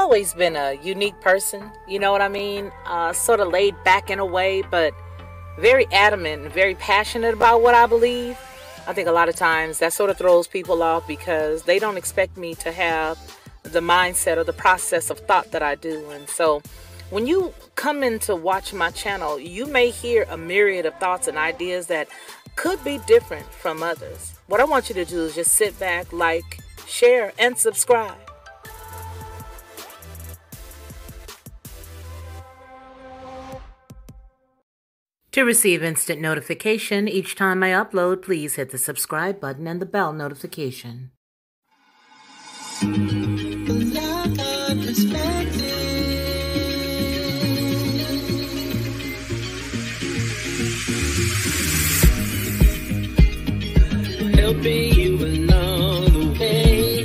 always been a unique person, you know what I mean? Sort of laid back in a way, but very adamant and very passionate about what I believe. I think a lot of times that sort of throws people off because they don't expect me to have the mindset or the process of thought that I do. And so when you come in to watch my channel, you may hear a myriad of thoughts and ideas that could be different from others. What I want you to do is just sit back, like, share, and subscribe. To receive instant notification each time I upload, please hit the subscribe button and the bell notification. Helping you along the way.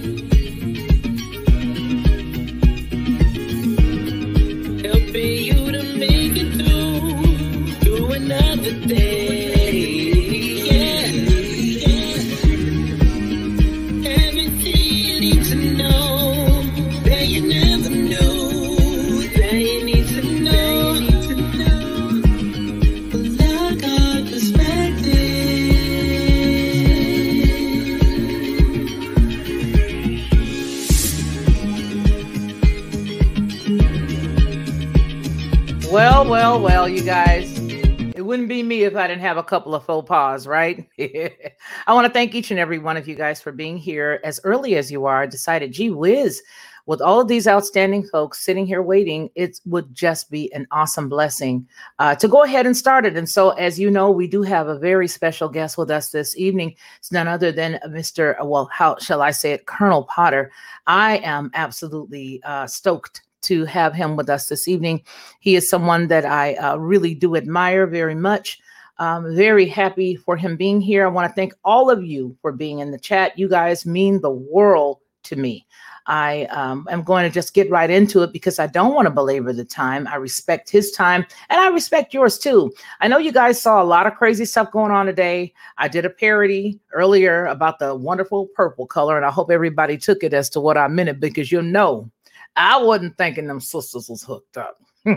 Helping you to make it through another day. Yeah, yeah. Everything you need to know that you never knew, that you need to know. Like our perspective. Well, you guys, it wouldn't be me if I didn't have a couple of faux pas, right? I want to thank each and every one of you guys for being here as early as you are. I decided, gee whiz, with all of these outstanding folks sitting here waiting, it would just be an awesome blessing to go ahead and start it. And so, as you know, we do have a very special guest with us this evening. It's none other than Mr. Well, how shall I say it? Colonel Potter. I am absolutely stoked to have him with us this evening. He is someone that I really do admire very much. Very happy for him being here. I want to thank all of you for being in the chat. You guys mean the world to me. I am going to just get right into it because I don't want to belabor the time. I respect his time and I respect yours too. I know you guys saw a lot of crazy stuff going on today. I did a parody earlier about the wonderful purple color, and I hope everybody took it as to what I meant it, because you know, I wasn't thinking them sisters was hooked up.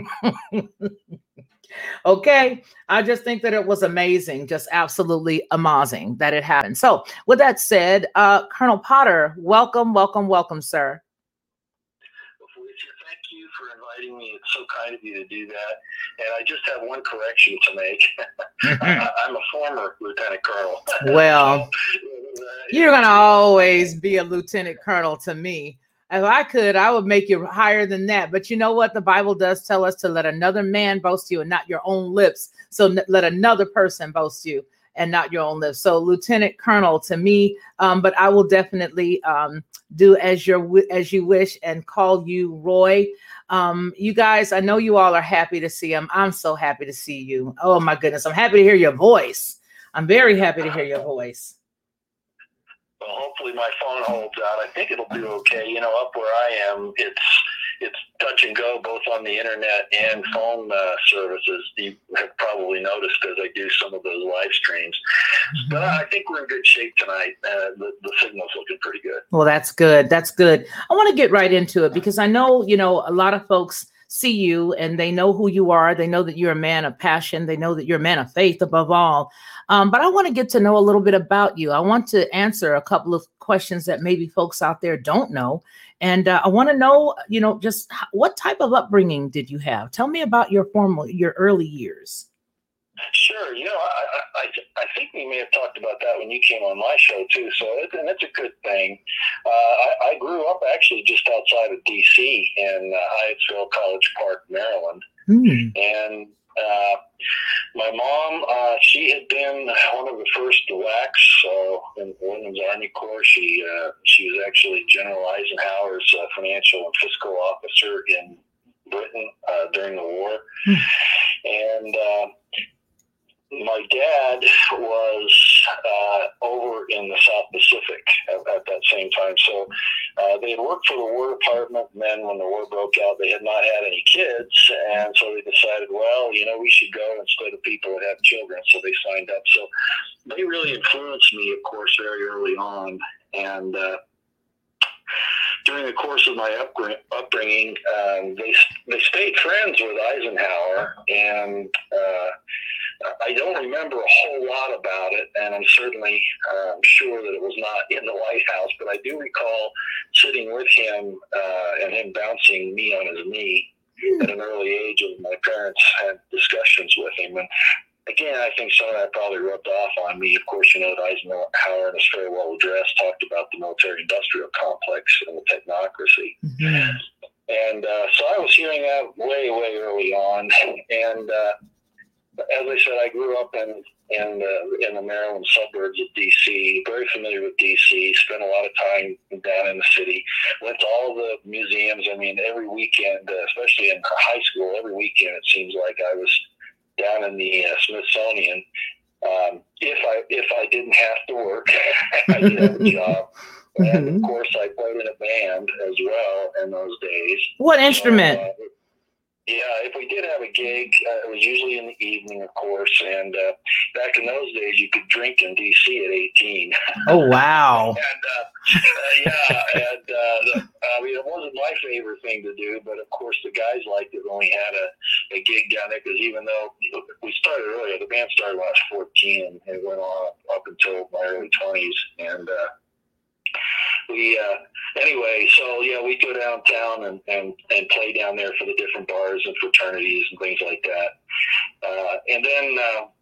Okay. I just think that it was amazing, just absolutely amazing that it happened. So with that said, Colonel Potter, welcome, sir. Well, Felicia, thank you for inviting me. It's so kind of you to do that. And I just have one correction to make. I'm a former lieutenant colonel. Well, you're going to always be a lieutenant colonel to me. If I could, I would make you higher than that. But you know what? The Bible does tell us to let another man boast you and not your own lips. So let another person boast you and not your own lips. So Lieutenant Colonel to me, but I will definitely do as you wish and call you Roy. You guys, I know you all are happy to see him. I'm so happy to see you. Oh my goodness. I'm happy to hear your voice. I'm very happy to hear your voice. Well, hopefully my phone holds out. I think it'll do okay. You know, up where I am, it's touch and go both on the internet and phone services. You have probably noticed as I do some of those live streams. Mm-hmm. But I think we're in good shape tonight. The signal's looking pretty good. Well, that's good. That's good. I want to get right into it because I know, you know, a lot of folks see you and they know who you are. They know that you're a man of passion. They know that you're a man of faith above all. But I want to get to know a little bit about you. I want to answer a couple of questions that maybe folks out there don't know. And I want to know, you know, just what type of upbringing did you have? Tell me about your early years. Sure. You know, I think we may have talked about that when you came on my show too. So that's a good thing. I grew up actually just outside of D.C. in Hyattsville, College Park, Maryland. And my mom, she had been one of the first WACs in the Women's Army Corps. She was actually General Eisenhower's financial and fiscal officer in Britain during the war. And my dad was over in the South Pacific at that same time. So they had worked for the War Department, and then when the war broke out, they had not had any kids. And so they decided, well, you know, we should go instead of people that have children. So they signed up. So they really influenced me, of course, very early on. And during the course of my upbringing, they stayed friends with Eisenhower, and I don't remember a whole lot about it, and I'm certainly sure that it was not in the White House, but I do recall sitting with him and him bouncing me on his knee at an early age, and my parents had discussions with him. And again, I think some of that probably rubbed off on me. Of course, you know, Eisenhower in his farewell address talked about the military-industrial complex and the technocracy. Mm-hmm. And so I was hearing that way, way early on. And as I said, I grew up in the Maryland suburbs of D.C., very familiar with D.C., spent a lot of time down in the city, went to all the museums. I mean, every weekend, especially in high school, every weekend it seems like I was down in the Smithsonian. If I didn't have to work, I did have a job. And of course, I played in a band as well in those days. What instrument? Yeah, if we did have a gig, it was usually in the evening, of course. And back in those days, you could drink in D.C. at 18. Oh, wow. I mean, it wasn't my favorite thing to do, but of course the guys liked it when we had a gig down there, because even though we started earlier, the band started when I was 14, and it went on up until my early 20s. And anyway, so yeah, we'd go downtown and play down there for the different bars and fraternities and things like that. And then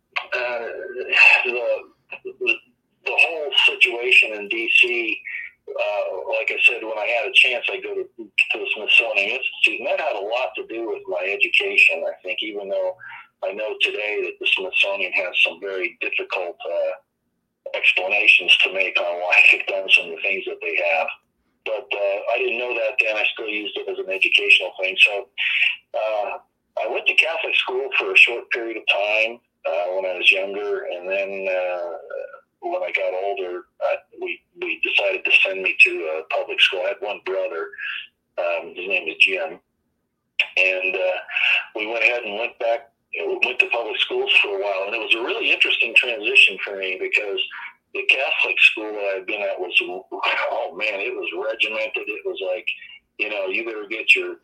the whole situation in D.C., like I said, when I had a chance, I'd go to the Smithsonian Institute, and that had a lot to do with my education, I think, even though I know today that the Smithsonian has some very difficult explanations to make on why they've done some of the things that they have. But I didn't know that then. I still used it as an educational thing. So I went to Catholic school for a short period of time when I was younger, and then when I got older, we decided to send me to a public school. I had one brother. His name was Jim. And we went ahead and went to public schools for a while. And it was a really interesting transition for me, because the Catholic school that I'd been at was, oh man, it was regimented. It was like, you know, you better get your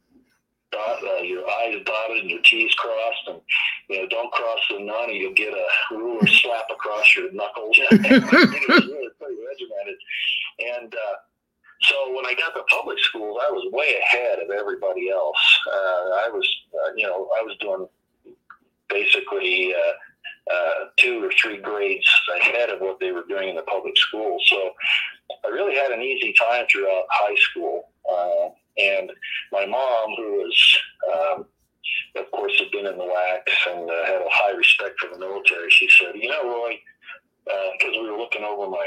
I's dotted and your T's crossed, and you know, don't cross the nun, or you'll get a ruler slap across your knuckles. It was really pretty regimented. And so when I got to public schools, I was way ahead of everybody else. I was doing basically 2 or 3 grades ahead of what they were doing in the public school. So I really had an easy time throughout high school. And my mom, who was, of course, had been in the WACs and had a high respect for the military, she said, you know, Roy, because we were looking over my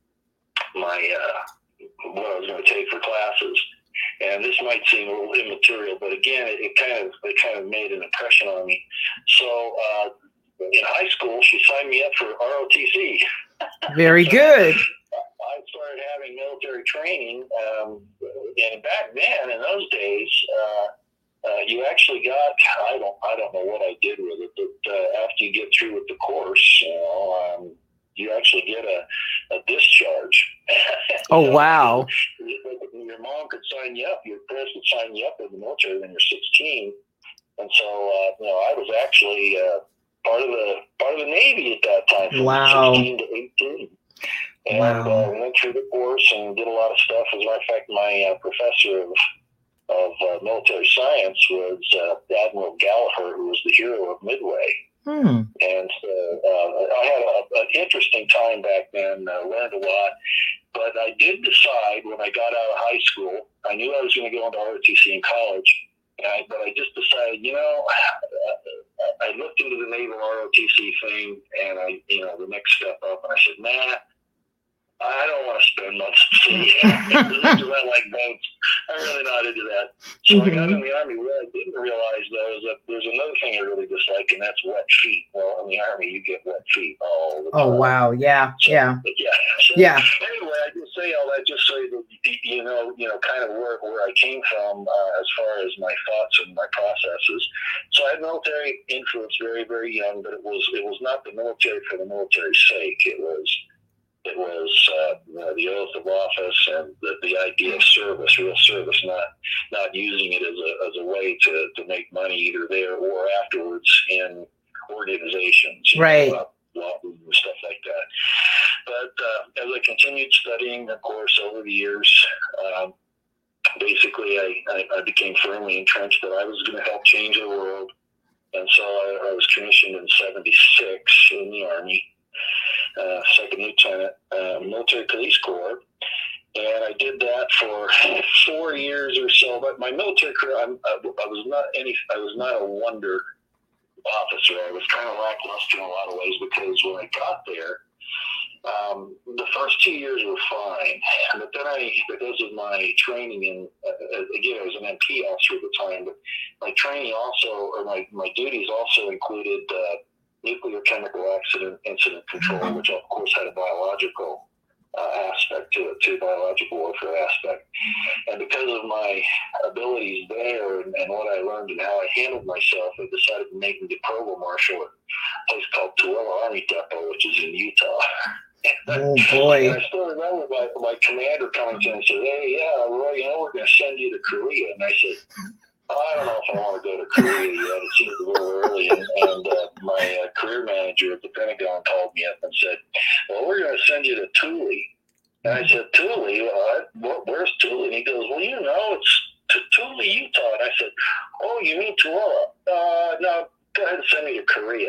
what I was going to take for classes, and this might seem a little immaterial, but again, it kind of made an impression on me. So in high school, she signed me up for ROTC. Very good. I started having military training, and back then, in those days, you actually got, I don't know what I did with it, but after you get through with the course, you actually get a discharge. Oh, wow. Your mom could sign you up, your parents would sign you up in the military when you're 16. And so, I was actually part of the Navy at that time, from 16 to 18. And went through the course and did a lot of stuff. As a matter of fact, my professor of military science was Admiral Gallagher, who was the hero of Midway. And I had an interesting time back then, learned a lot. But I did decide when I got out of high school, I knew I was going to go into ROTC in college, but I just decided, I looked into the Naval ROTC thing, and the next step up, and I said, nah, I don't want to spend much as I like boats. I'm really not into that. So I got in the Army. What I didn't realize, though, is that there's another thing I really dislike, and that's wet feet. Well, in the Army, you get wet feet all the time. Oh, wow. Yeah. So, yeah. Anyway, I just say all that just so that, kind of where I came from as far as my thoughts and my processes. So I had military influence very, very young, but it was not the military for the military's sake. It was It was the oath of office and the idea of service, real service, not using it as a way to make money either there or afterwards in organizations, right? Lobbying and stuff like that. But as I continued studying, of course, over the years, basically I became firmly entrenched that I was going to help change the world. And so I was commissioned in 1976 in the Army. Second lieutenant, military police corps, and I did that for 4 years or so. But my military career, I was not a wonder officer. I was kind of lackluster in a lot of ways because when I got there, the first 2 years were fine, but then because of my training in, again, I was an MP officer at the time, but my training also, or my duties also included nuclear chemical accident incident control, which of course had a biological aspect to it too, biological warfare aspect. And because of my abilities there and what I learned and how I handled myself, I decided to make me the provost marshal at a place called Tooele Army Depot, which is in Utah. Oh boy! And I still remember my commander coming to me and said, "Hey, yeah, Roy, we're going to send you to Korea." And I said, I don't know if I want to go to Korea yet. It seems a little early. And my career manager at the Pentagon called me up and said, "Well, we're going to send you to Thule." And I said, "Thule? Where's Thule?" And he goes, "Well, it's Thule, Utah." And I said, "Oh, you mean Tooele? No, go ahead and send me to Korea."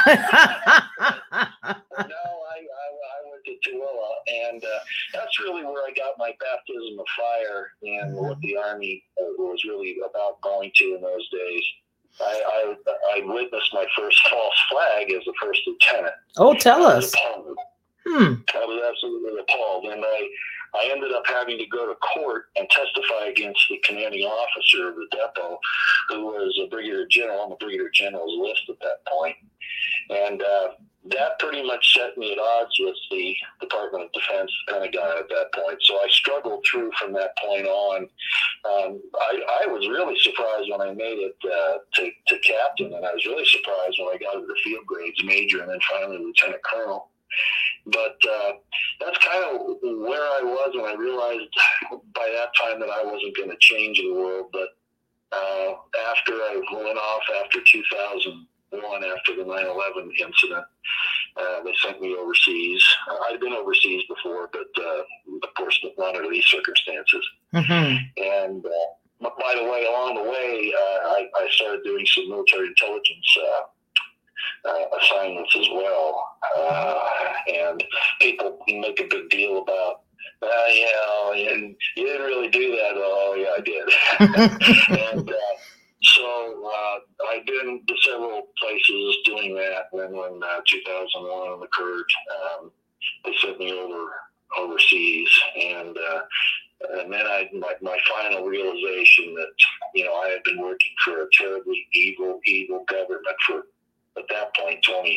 No, I went to Tooele, and that's really where I got my baptism of fire and what the Army was really about going to in those days. I witnessed my first false flag as a first lieutenant. Oh, tell us. I was absolutely appalled, and I ended up having to go to court and testify against the commanding officer of the depot, who was a brigadier general on the brigadier general's list at that point. And that pretty much set me at odds with the Department of Defense, the Pentagon at that point. So I struggled through from that point on. I was really surprised when I made it to captain, and I was really surprised when I got to the field grades, major, and then finally lieutenant colonel. But that's kind of where I was when I realized by that time that I wasn't going to change the world. But after I went off after 2001, after the 9/11 incident, they sent me overseas. I'd been overseas before, but of course not under these circumstances. Mm-hmm. And by the way, along the way, I started doing some military intelligence assignments as well. And people make a big deal about, and you didn't really do that. Oh, yeah, I did. And so I've been to several places doing that. And then when 2001 occurred, they sent me overseas. And then my final realization that, I had been working for a terribly evil government for, at that point,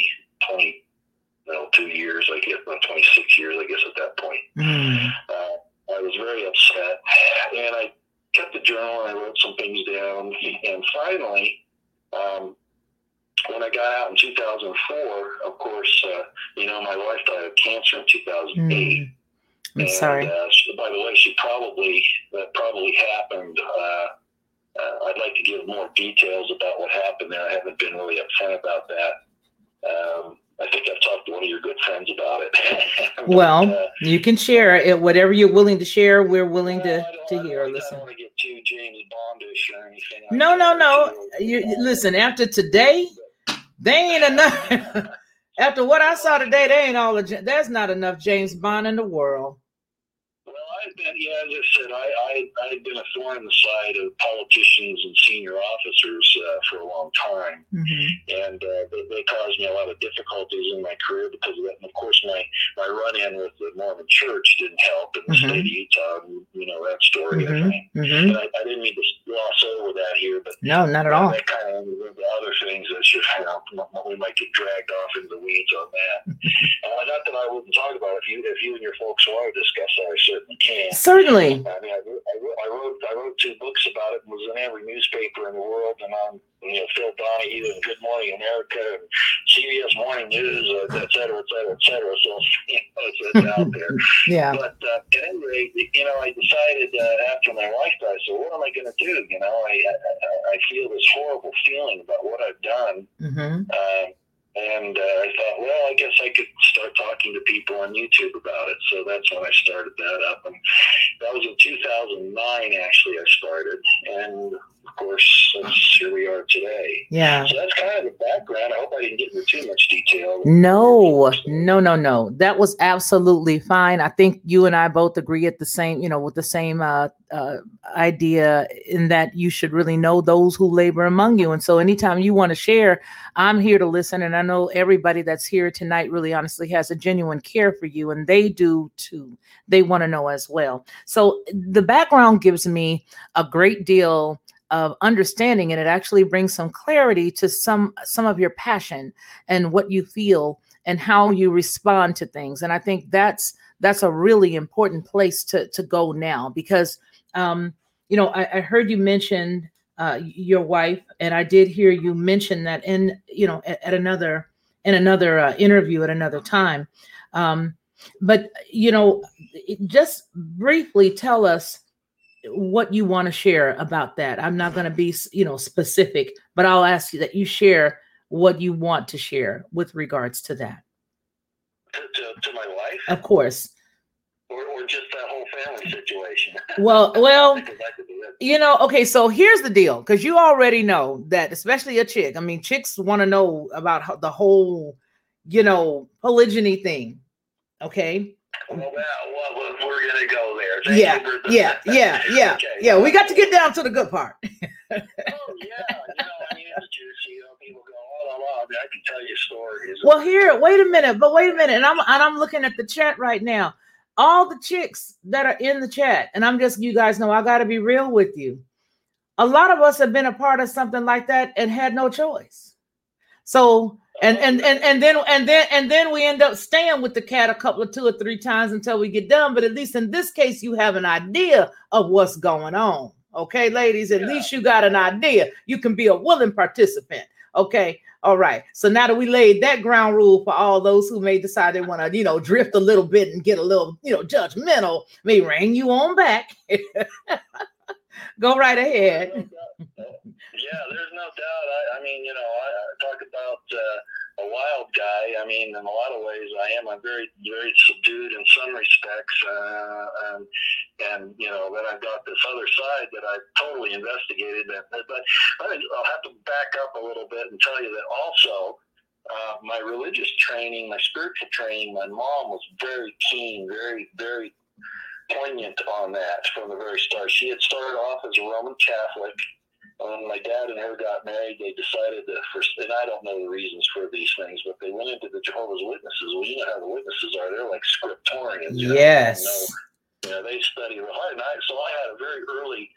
2 years, I guess, about 26 years, I guess, at that point. Mm. I was very upset, and I kept the journal, and I wrote some things down, and finally, when I got out in 2004, of course, my wife died of cancer in 2008. I'm sorry. By the way, that probably happened. I'd like to give more details about what happened there. I haven't been really upfront about that. I think I've talked to one of your good friends about it. But, well, you can share it. Whatever you're willing to share, we're willing to hear. Listen. I don't want to get too James Bondish or anything. No. Listen, after today, they ain't enough. After what I saw today, there's not enough James Bond in the world. As I said, I've been a thorn in the side of politicians and senior officers for a long time. Mm-hmm. And they caused me a lot of difficulties in my career because of that. And of course, my run-in with the Mormon Church didn't help in the state of Utah. You know that story, I think. Mm-hmm. And I didn't mean to gloss over that here, but no, not at all. That kind of into other things that we might get dragged off into the weeds on that. Not that I wouldn't talk about it. If you and your folks want to discuss that, I certainly can. Certainly. I mean, I wrote 2 books about it and was in every newspaper in the world and on Phil Donahue and Good Morning America and CBS Morning News, et cetera, et cetera, et cetera. So, it's out there. Yeah. But at any rate, I decided after my wife died, so what am I going to do? I feel this horrible feeling about what I've done. Mm-hmm. And I thought, well, I guess I could start talking to people on YouTube about it. So that's when I started that up. And that was in 2009, actually, I started. And, of course, here we are today. Yeah. So that's kind of the background. I hope I didn't get into too much detail. No. That was absolutely fine. I think you and I both agree at the same, with the same idea in that you should really know those who labor among you. And so anytime you want to share, I'm here to listen. And I know everybody that's here tonight really honestly has a genuine care for you, and they do too. They want to know as well. So the background gives me a great deal of understanding, and it actually brings some clarity to some of your passion and what you feel and how you respond to things. And I think that's a really important place to go now, because I heard you mention your wife, and I did hear you mention that in another interview at another time. But just briefly tell us what you want to share about that. I'm not going to be, specific, but I'll ask you that you share what you want to share with regards to that. To my wife? Of course. Or just that whole family situation? Well, okay, so here's the deal, because you already know that, especially a chick. I mean, chicks want to know about the whole, polygyny thing. Okay. Well, we're going to go there. Yeah. Okay. We got to get down to the good part. Oh, yeah. It's juicy. People go, I can tell you stories. Well, wait a minute. And I'm looking at the chat right now. All the chicks that are in the chat, and you guys know, I got to be real with you. A lot of us have been a part of something like that and had no choice. So, and then we end up staying with the cat a couple of 2 or 3 times until we get done. But at least in this case, you have an idea of what's going on. Okay, ladies, at least you got an idea. You can be a willing participant. Okay. All right. So now that we laid that ground rule for all those who may decide they want to, drift a little bit and get a little, judgmental, may ring you on back. Go right ahead. Yeah, there's no doubt. I talk about a wild guy. I mean, in a lot of ways, I'm very, very subdued in some respects. And then I've got this other side that I've totally investigated. But I'll have to back up a little bit and tell you that also my religious training, my spiritual training, my mom was very keen, very, very poignant on that from the very start. She had started off as a Roman Catholic. When my dad and her got married, they decided and I don't know the reasons for these things, but they went into the Jehovah's Witnesses. Well, you know how the witnesses are. They're like scriptorians. Yes. They study real hard. So I had a very early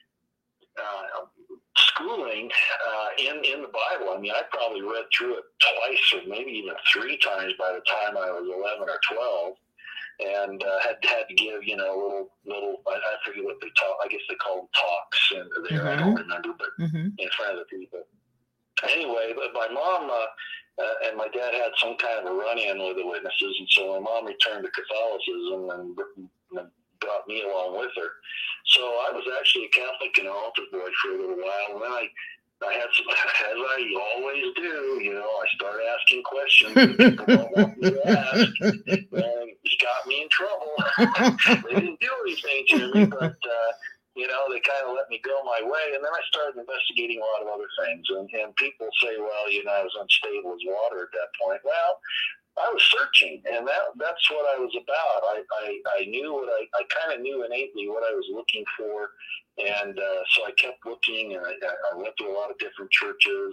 schooling in the Bible. I mean, I probably read through it twice or maybe even 3 times by the time I was 11 or 12. And had to give, little, I forget what they taught. I guess they call them talks. And I don't remember, but in front of the people. Anyway, but my mom and my dad had some kind of a run-in with the witnesses. And so my mom returned to Catholicism and brought me along with her. So I was actually a Catholic and an altar boy for a little while. And then I had some, as I always do, I start asking questions that people don't want me to ask. And it got me in trouble. They didn't do anything to me, but, they kind of let me go my way. And then I started investigating a lot of other things. And people say, well, I was unstable as water at that point. Well, I was searching, and that's what I was about. I knew I kind of knew innately what I was looking for. And so I kept looking, and I went to a lot of different churches,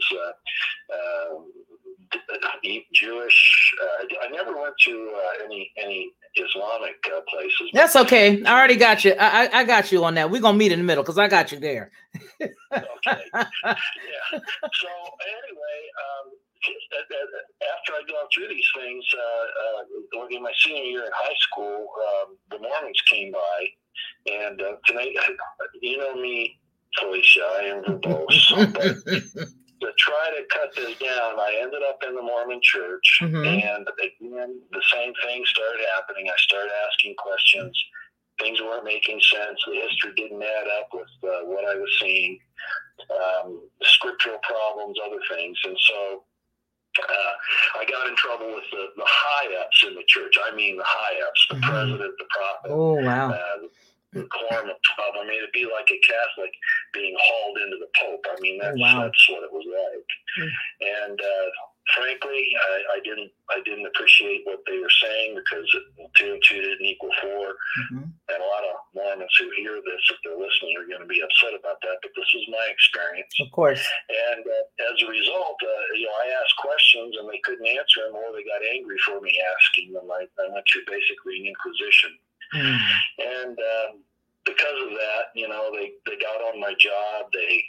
Jewish. I never went to any Islamic places. That's okay. I already got you. I got you on that. We're going to meet in the middle because I got you there. Okay. Yeah. So anyway, after I'd gone through these things, in my senior year in high school, the Mormons came by. And tonight, you know me, Felicia, I am verbose. But the try to cut this down, I ended up in the Mormon church, Mhm. and again, the same thing started happening. I started asking questions. Things weren't making sense. The history didn't add up with what I was seeing. Scriptural problems, other things, and so I got in trouble with the high-ups in the church. I mean the high-ups, the Mhm. president, the prophet, Oh, wow. the quorum of 12. I mean, it'd be like a Catholic being hauled into the Pope. I mean, that's Wow. that's what it was like. Mm. And frankly, I didn't appreciate what they were saying, because 2 and 2 didn't equal 4. Mhm. And a lot of Mormons who hear this, if they're listening, are going to be upset about that. But this was my experience. Of course. And as a result, I asked questions and they couldn't answer them, or they got angry for me asking them. I went through basically an inquisition. Mm. And because of that, they got on my job.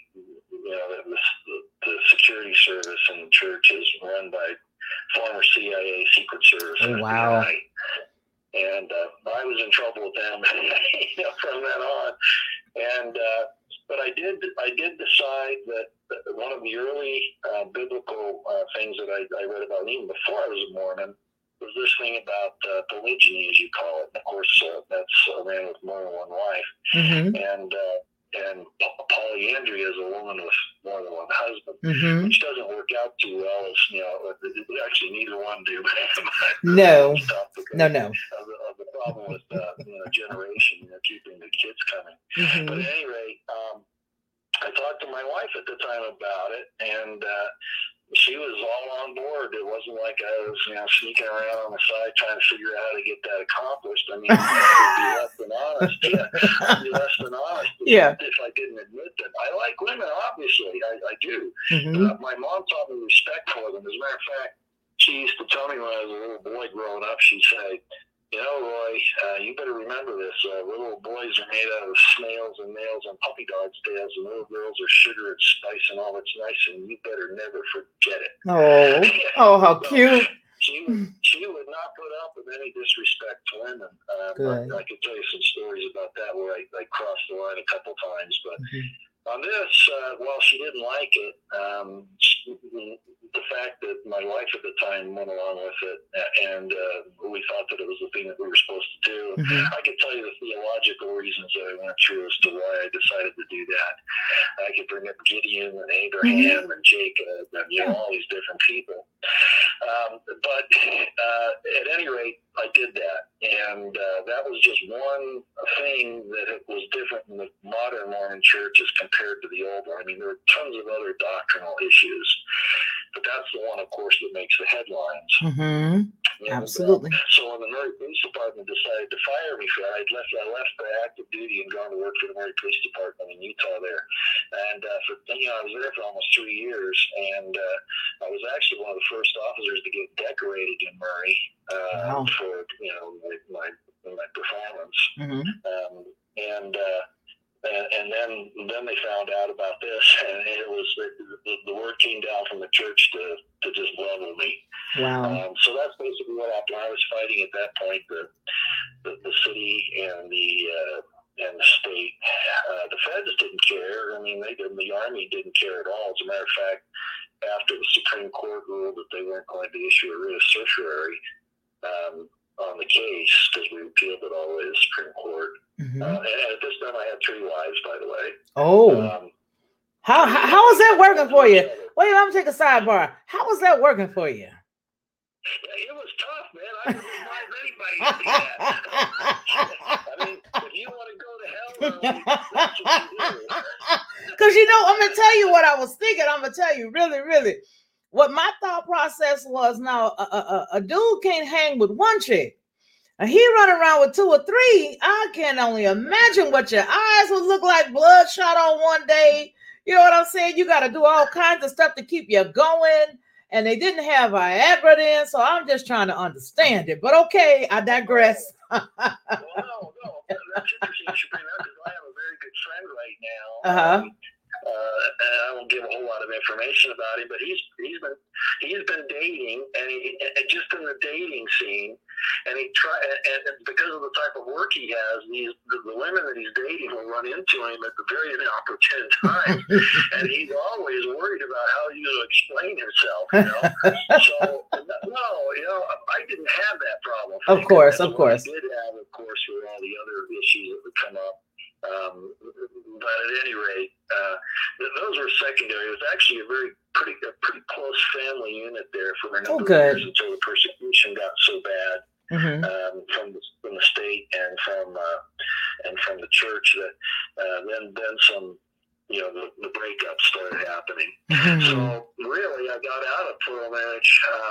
The security service in the church is run by former CIA, Secret Service, Oh, wow. FBI. And I was in trouble with them from then on. And but I did decide that one of the early biblical things that I read about even before I was a Mormon was this thing about polygyny, as you call it. And of course, that's a man with more than one wife. Mhm. And polyandry is a woman with more than one husband, Mhm. which doesn't work out too well. As actually neither one do. No. No. Of the problem with generation, keeping the kids coming. But Mhm. at any rate, I talked to my wife at the time about it, and she was all on board. It wasn't like I was, sneaking around on the side trying to figure out how to get that accomplished. I mean, I'd be less than honest. Yeah, I'd be less than honest if I didn't admit that. I like women, obviously. I do. Mhm. My mom taught me respect for them. As a matter of fact, she used to tell me when I was a little boy growing up, she'd say, Roy, you better remember this. Little boys are made out of snails and nails and puppy dogs' tails, and little girls are sugar and spice and all that's nice, and you better never forget it. Oh, how cute. She would not put up with any disrespect to women. Good. I could tell you some stories about that where I crossed the line a couple times, but on this, while she didn't like it, the fact that my wife at the time went along with it, and we thought that it was the thing that we were supposed to do. I could tell you the theological reasons that I went through as to why I decided to do that. I could bring up Gideon and Abraham and Jacob and all these different people. But at any rate, I did that, and that was just one thing that was different in the modern Mormon church as compared to the old one. I mean, there are tons of other doctrinal issues, but that's the one, of course, that makes the headlines. Mhm. And, Absolutely. so when the Murray Police Department decided to fire me for that, I left the active duty and gone to work for the Murray Police Department in Utah there. And I was there for almost 3 years, and I was actually one of the first officers to get decorated in Murray for my performance. And then they found out about this, and it was the word came down from the church to just level me. Wow. So that's basically what happened. I was fighting at that point the city and the state. The feds didn't care. I mean, they didn't. The Army didn't care at all. As a matter of fact, after the Supreme Court ruled that they weren't going to issue a writ of certiorari on the case, because we appealed it all the way to the Supreme Court. And at this time, I had 3 wives, by the way. Oh. How is that working for you? Wait, I'm gonna take a sidebar. How was that working for you? It was tough, man. I wouldn't advise anybody to do that. I mean, if you want to go to hell, that's what you do. Because I'm gonna tell you what I was thinking. I'm gonna tell you really what my thought process was. Now, a dude can't hang with one chick. He run around with 2 or 3. I can only imagine what your eyes would look like, bloodshot on one day. You know what I'm saying? You got to do all kinds of stuff to keep you going. And they didn't have Viagra then, so I'm just trying to understand it. But okay, I digress. Well, no, that's interesting. You should bring that up, because I have a very good friend right now. and I won't give a whole lot of information about him, but he's been dating, and just in the dating scene, and and because of the type of work he has, the women that he's dating will run into him at the very inopportune time, and he's always worried about how he's going to explain himself. So no, I didn't have that problem. Of course. I did have, of course, with all the other issues that would come up. But at any rate, those were secondary. It was actually a pretty close family unit there for a number of years until the persecution got so bad from the state and from the church that then some the breakup started happening. So really, I got out of plural marriage.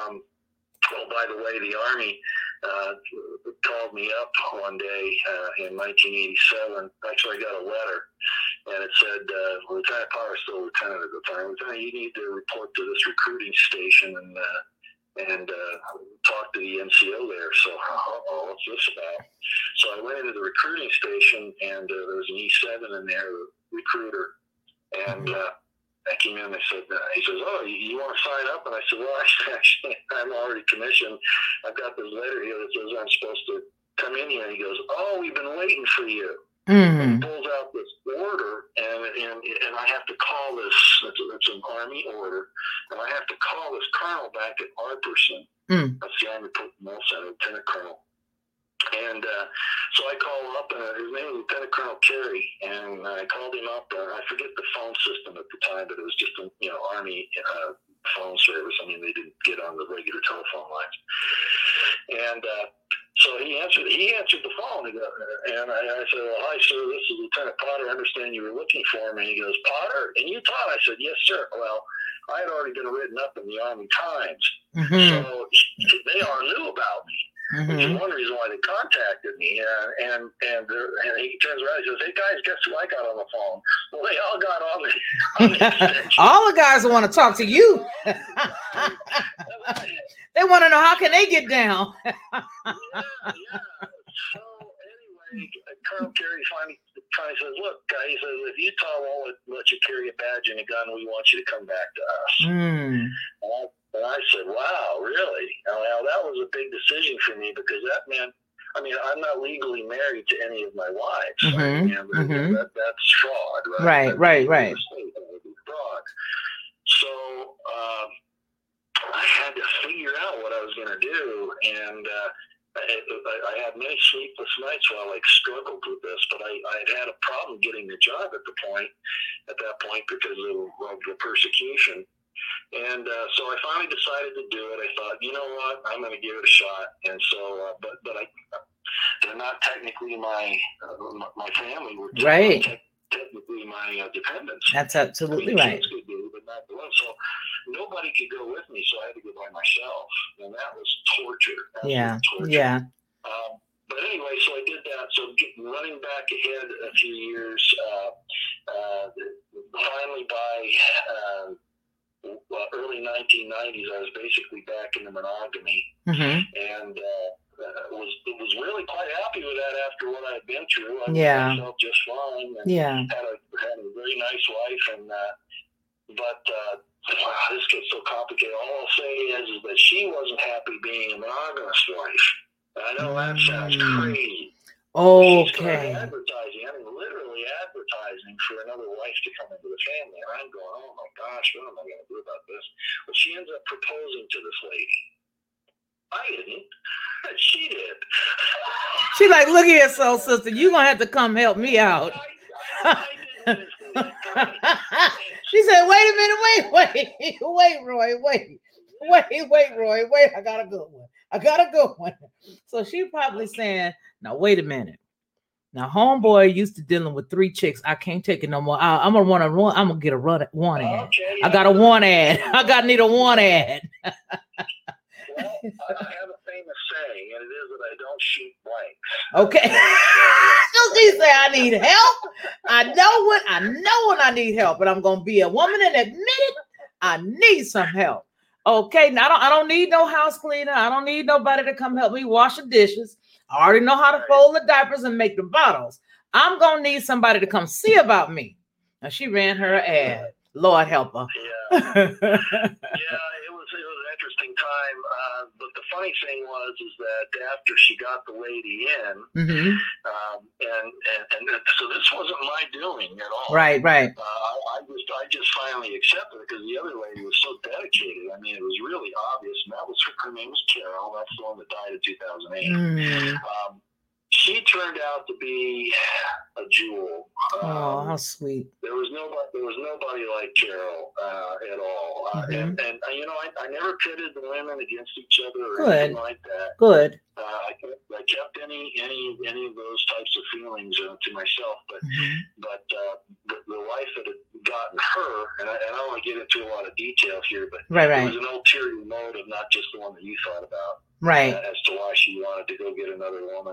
By the way, the Army called me up one day in 1987. Actually, I got a letter, and it said, Lieutenant Potter, still lieutenant at the time, Lieutenant, you need to report to this recruiting station and talk to the NCO there. So, what's this about? So I went into the recruiting station, and there was an E7 in there, a recruiter, and I came in and he says, oh, you want to sign up? And I said, well, actually, I'm already commissioned. I've got this letter here that says I'm supposed to come in here. And he goes, oh, we've been waiting for you. And he pulls out this order, and I have to call this, it's an Army order, and I have to call this colonel back at Arperson. That's the Army Personnel Center, Lieutenant Colonel. And so I call up, and his name was Lieutenant Colonel Carey, and I called him up. I forget the phone system at the time, but it was just an Army phone service. I mean, they didn't get on the regular telephone lines. And so he answered the phone, and I said, well, hi, sir, this is Lieutenant Potter. I understand you were looking for me. He goes, Potter? And you taught? I said, yes, sir. Well, I had already been written up in the Army Times, so they all knew about me. Which is one reason why they contacted me, and he turns around and says, hey guys, guess who I got on the phone? Well, they all got on the extension. All the guys want to talk to you. They want to know, how can they get down? Yeah. So anyway, Colonel Carey finally says, look, guy, he says, if Utah won't let you carry a badge and a gun, we want you to come back to us. And I said, wow, really? Now, that was a big decision for me, because that meant, I'm not legally married to any of my wives. That's fraud, right? Right. Fraud. So I had to figure out what I was going to do, and I had many sleepless nights while I struggled with this, but I had a problem getting the job at that point because of the persecution. And so I finally decided to do it. I thought, you know what, I'm going to give it a shot. And so, but they're not technically my family. Right. Technically my dependents. That's absolutely right. Could do, but not the one. So nobody could go with me, so I had to go by myself, and that was torture. Yeah. But anyway, so I did that. So running back ahead a few years, finally by early 1990s, I was basically back into monogamy, and was really quite happy with that after what I had been through. I made myself just fine, and had a very nice wife, and but this gets so complicated. All I'll say is that she wasn't happy being a monogamous wife. I know that sounds crazy. Okay. Advertising, literally advertising for another wife to come into the family. And I'm going, oh my gosh, what am I going to do about this? Well, she ends up proposing to this lady. I didn't. She did. She's like, look here, soul sister, you're going to have to come help me out. I didn't. She said, wait a minute, wait, Roy, I got a good one. So she probably saying, now, wait a minute. Now, homeboy used to dealing with 3 chicks. I can't take it no more. I'm gonna get a one ad. Okay, I got a one ad. I need a one ad. Well, I have a famous saying, and it is that I don't shoot blanks. Okay. So she said, I need help. I know when I need help, but I'm gonna be a woman and admit it. I need some help. Okay, now I don't need no house cleaner. I don't need nobody to come help me wash the dishes. I already know how to fold the diapers and make the bottles. I'm going to need somebody to come see about me. Now, she ran her ad. Lord help her. Yeah, it was an interesting time. But the funny thing is that after she got the lady in, Mm-hmm. and so this wasn't my doing at all. Right. I just finally accepted it because the other lady was so dedicated. I mean, it was really obvious. And that was her name was Carol. That's the one that died in 2008. Mm. She turned out to be a jewel. Oh, how sweet. There was nobody like Carol at all. Mm-hmm. And you know, I never pitted the women against each other or Good. anything like that. Good. I kept any of those types of feelings to myself. But the life that had gotten her, and I don't want to get into a lot of detail here, but Right. there was an ulterior motive, not just the one that you thought about. Right. As to why she wanted to go get another woman.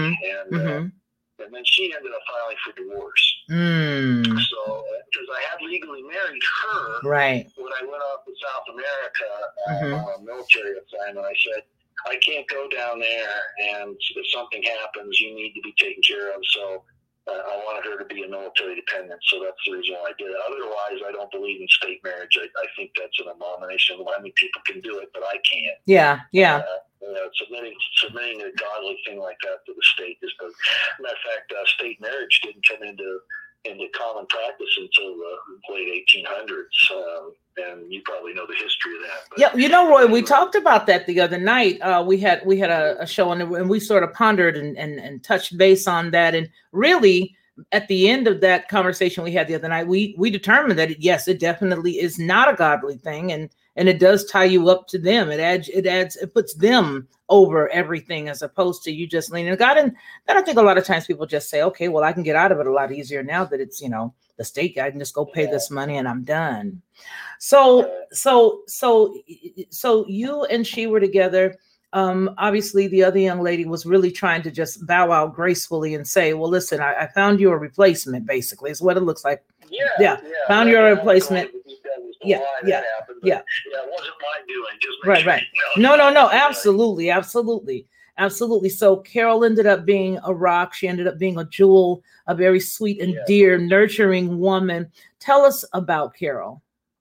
And then she ended up filing for divorce. So, because I had legally married her right. when I went off to South America on a military assignment, I said, I can't go down there, and if something happens, you need to be taken care of. So I wanted her to be a military dependent, so that's the reason why I did it. Otherwise, I don't believe in state marriage. I think that's an abomination. I mean, people can do it, but I can't. Yeah. Submitting a godly thing like that to the state is the matter of fact, state marriage didn't come into common practice until the late 1800s, and you probably know the history of that. But, yeah, you know, Roy, we talked about that the other night. We had a show and we sort of pondered and touched base on that, and really at the end of that conversation we had the other night, we determined that yes, it definitely is not a godly thing, and it does tie you up to them. It puts them over everything as opposed to you just leaning on God. And then I think a lot of times people just say, okay, well, I can get out of it a lot easier now that it's, you know, the state guy can just go pay this money and I'm done. So you and she were together. Obviously the other young lady was really trying to just bow out gracefully and say, well, listen, I found you a replacement, basically is what it looks like. Yeah. Found you a replacement. Yeah. It wasn't my doing. Just right. No. Absolutely. So Carol ended up being a rock. She ended up being a jewel, a very sweet and dear, nurturing woman. Tell us about Carol.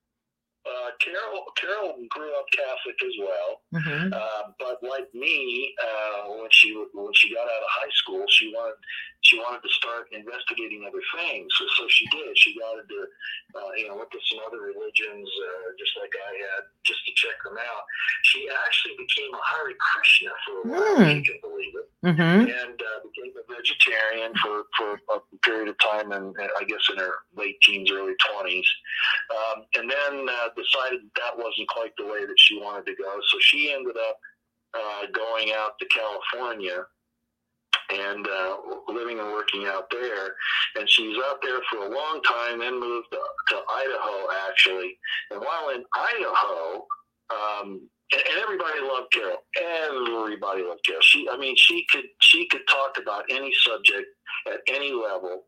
Carol grew up Catholic as well, but like me, when she got out of high school, she wanted to start investigating other things. So she did. She got into looked at some other religions, just like I had, just to check them out. She actually became a Hare Krishna for a while, if you can believe it, and became a vegetarian for a period of time, and I guess in her late teens, early 20s, and then decided that wasn't quite the way that she wanted to go. So she ended up going out to California and living and working out there. And she was out there for a long time, then moved to Idaho, actually. And while in Idaho, and everybody loved Carol. Everybody loved Carol. She could talk about any subject at any level.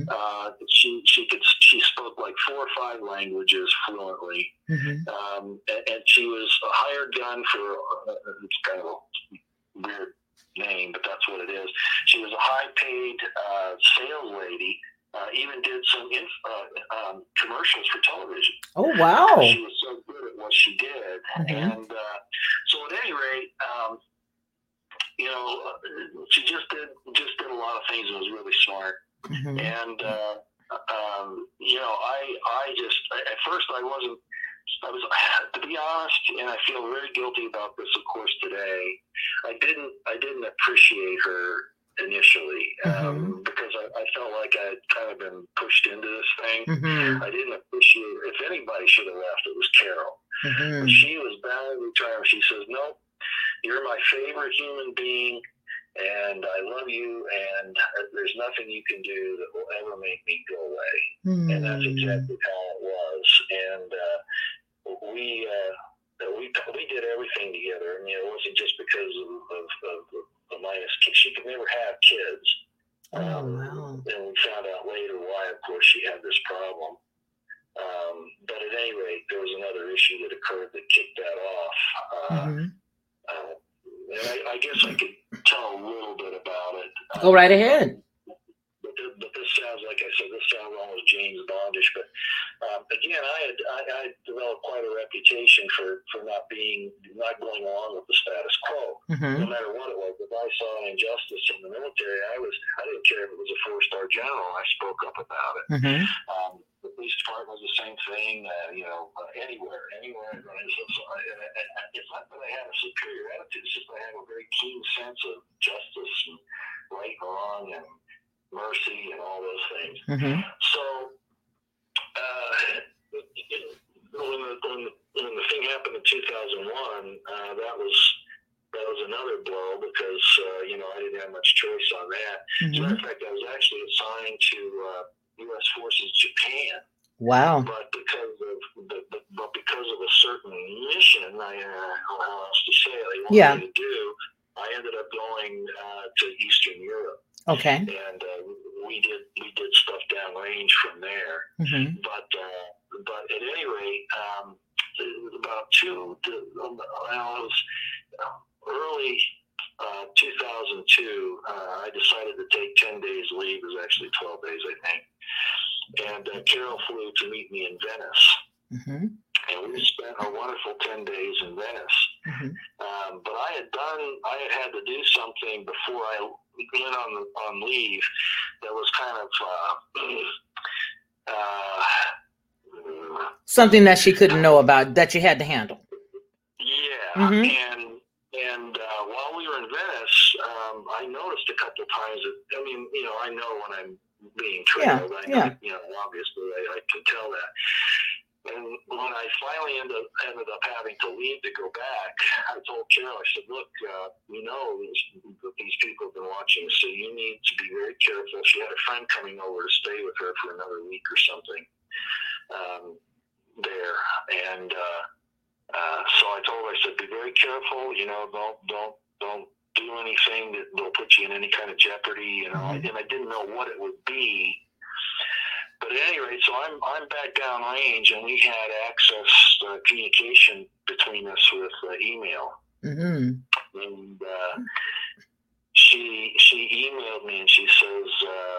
She spoke like 4 or 5 languages fluently, and she was a hired gun for it's kind of a weird name, but that's what it is. She was a high-paid sales lady. Even did some commercials for television. Oh wow! She was so good at what she did, and so at any rate, she just did a lot of things and was really smart. And I just at first I was, to be honest, and I feel very guilty about this, of course, today. I didn't appreciate her initially, because I felt like I had kind of been pushed into this thing. I didn't appreciate her. If anybody should have left, it was Carol. But she was bound to return. She says, "Nope, you're my favorite human being, and I love you, and there's nothing you can do that will ever make me go away." And that's exactly how it was. And we did everything together. And it wasn't just because of the minus kids. She could never have kids. And we found out later why, of course, she had this problem. But at any rate, there was another issue that occurred that kicked that off. And I guess I could tell a little bit about it. Go right ahead. But this sounds, like I said, this sounds almost James Bondish, reputation for not going along with the status quo, no matter what it was. If I saw an injustice in the military, I didn't care if it was a 4-star general. I spoke up about it. The police department was the same thing. Anywhere I run into. It's not that I had a superior attitude. It's just I have a very keen sense of justice and right and wrong and mercy and all those things. So when the thing happened in 2001, that was another blow because I didn't have much choice on that. As a matter of fact, I was actually assigned to U.S. Forces Japan. Wow! But because of a certain mission, I don't know how else to say it. They wanted me to do. I ended up going to Eastern Europe. Okay. And we did stuff downrange from there. But at any rate, early 2002, I decided to take 10 days leave. It was actually 12 days, I think. And Carol flew to meet me in Venice. And we spent a wonderful 10 days in Venice. But I had to do something before I went on leave that was kind of something that she couldn't know about that you had to handle. Yeah, and while we were in Venice, I noticed a couple of times that I know when I'm being trailed. Obviously I can tell that. And when I finally ended up having to leave to go back, I told Carol, I said, look, these people have been watching, so you need to be very careful. She had a friend coming over to stay with her for another week or something there. And so I told her, I said, be very careful, don't do anything that will put you in any kind of jeopardy, and I didn't know what it would be. But at any rate, so I'm back downrange, and we had access communication between us with email. And she emailed me, and she says,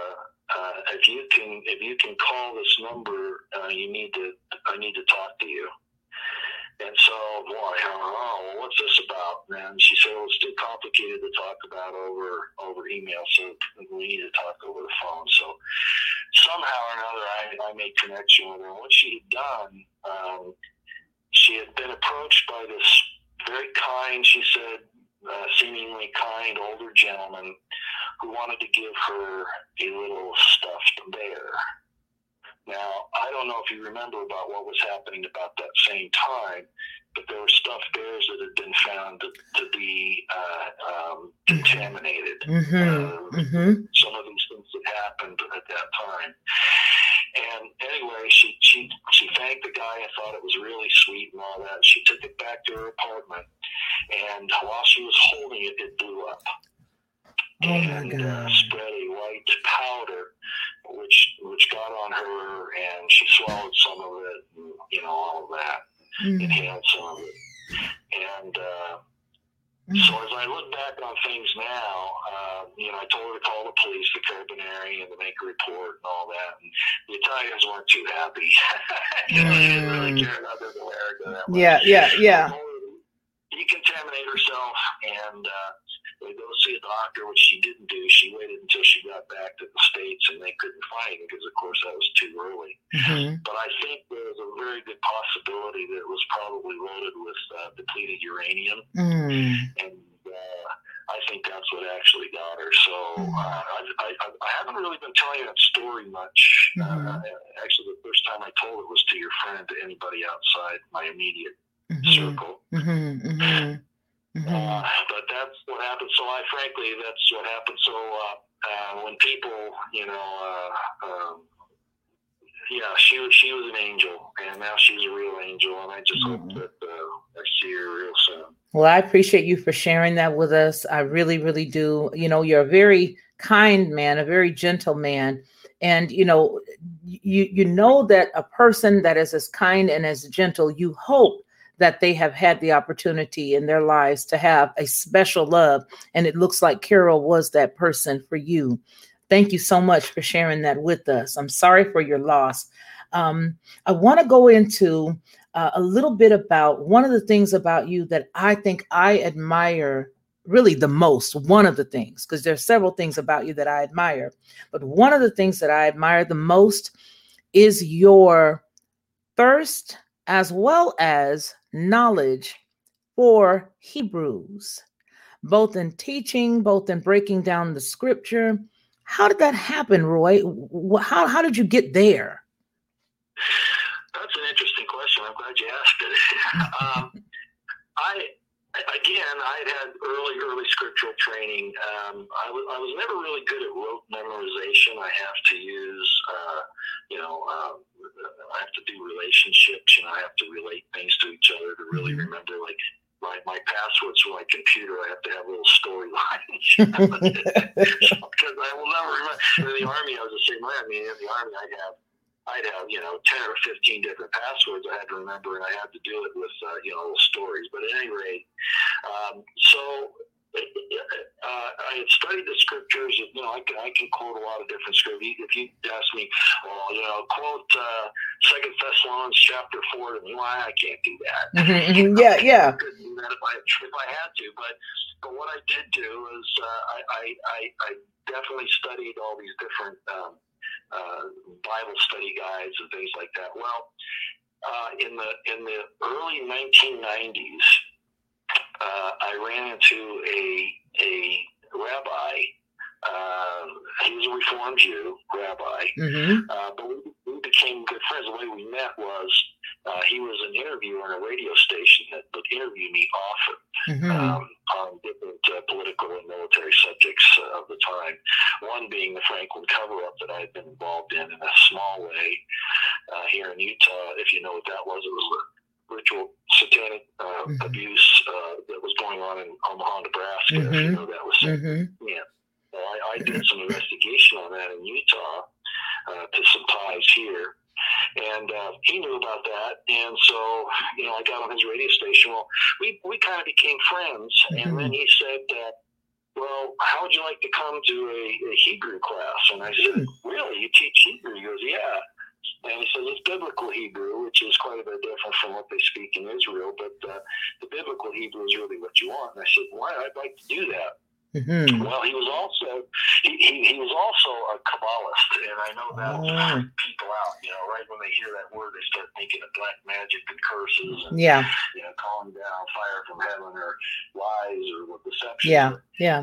if you can call this number, I need to talk to you. And so, what's this about? And she said, well, it's too complicated to talk about over email, so we need to talk over the phone. So somehow or another, I made connection with her. And what she had done, she had been approached by this very kind, she said, seemingly kind older gentleman who wanted to give her a little stuffed bear. Now, I don't know if you remember about what was happening about that same time, but there were stuffed bears that had been found to be contaminated. Some of these things that happened at that time. And anyway, she thanked the guy. I thought it was really sweet and all that. She took it back to her apartment, and while she was holding it, it blew up. And spread a white powder, which got on her, and she swallowed some of it, and, all of that, inhaled some of it. And so as I look back on things now, I told her to call the police, the Carabinieri, and to make a report and all that. And the Italians weren't too happy. They didn't really care about this America that much. Yeah. Decontaminate herself, and they go see a doctor, which she didn't do. She waited until she got back to the States, and they couldn't find it because, of course, that was too early. But I think there was a very good possibility that it was probably loaded with depleted uranium. And I think that's what actually got her. So I haven't really been telling you that story much. Actually, the first time I told it was to your friend, to anybody outside my immediate circle. But that's what happened. So frankly, that's what happened. So when people, she was an angel, and now she's a real angel, and I just hope that I see her real soon. Well, I appreciate you for sharing that with us. I really, really do. You're a very kind man, a very gentle man. And, you know that a person that is as kind and as gentle, you hope that they have had the opportunity in their lives to have a special love. And it looks like Carol was that person for you. Thank you so much for sharing that with us. I'm sorry for your loss. I want to go into a little bit about one of the things about you that I think I admire really the most. One of the things, because there's several things about you that I admire, but one of the things that I admire the most is your thirst as well as knowledge for Hebrews, both in teaching, both in breaking down the scripture. How did that happen, Roy? How did you get there? That's an interesting question. I'm glad you asked it. I'd had early scriptural training. I was never really good at rote memorization. I have to use, I have to do relationships, I have to relate things to each other to really remember, like my passwords for my computer. I have to have little storylines because I will never remember. In the Army, I was the same way. I mean, in the Army, I'd have 10 or 15 different passwords I had to remember, and I had to do it with, little stories. But at any rate, I had studied the scriptures. I can quote a lot of different scriptures. If you ask me, quote 2 Thessalonians chapter 4 to me, I can't do that. Yeah. I couldn't do that if I had to. But what I did do is I definitely studied all these different Bible study guides and things like that. Well, in the early 1990s, I ran into a rabbi. He was a Reformed Jew rabbi, but we became good friends. The way we met was he was an interviewer on a radio station that would interview me often on different political and military subjects of the time. One being the Franklin cover-up that I had been involved in a small way here in Utah. If you know what that was, it was a ritual satanic abuse that was going on in Omaha, Nebraska. If you know that was yeah. Well, I did some investigation on that in Utah to some ties here. And he knew about that, and so I got on his radio station. Well, we kind of became friends, and then he said, "Well, how would you like to come to a Hebrew class?" And I said, "Really? You teach Hebrew?" He goes, "Yeah." And he says it's biblical Hebrew, which is quite a bit different from what they speak in Israel, but the biblical Hebrew is really what you want. And I said, "Why? I'd like to do that." Well, he was also he was also a Kabbalist, and I know that'll freak people out. Right when they hear that word, they start thinking of black magic and curses, and calling down fire from heaven, or lies, or deception.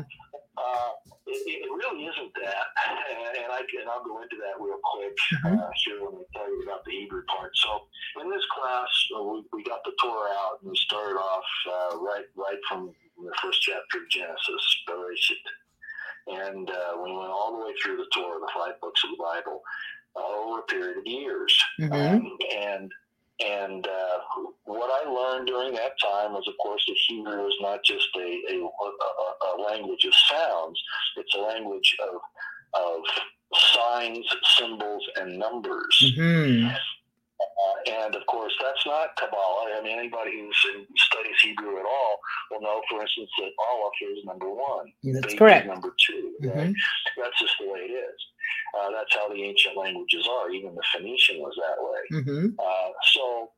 It really isn't that, and I'll go into that real quick here when I tell you about the Hebrew part. So in this class, we got the Torah out, and we started off right from the first chapter of Genesis, Bereshit, and we went all the way through the Torah, the 5 books of the Bible, over a period of years. And what I learned during that time was, of course, that Hebrew is not just a language of sounds; it's a language of signs, symbols, and numbers. And of course, that's not Kabbalah. I mean, anybody who studies Hebrew at all will know, for instance, that Aleph is number 1. That's correct. Is number 2. Right? That's just the way it is. That's how the ancient languages are. Even the Phoenician was that way. So,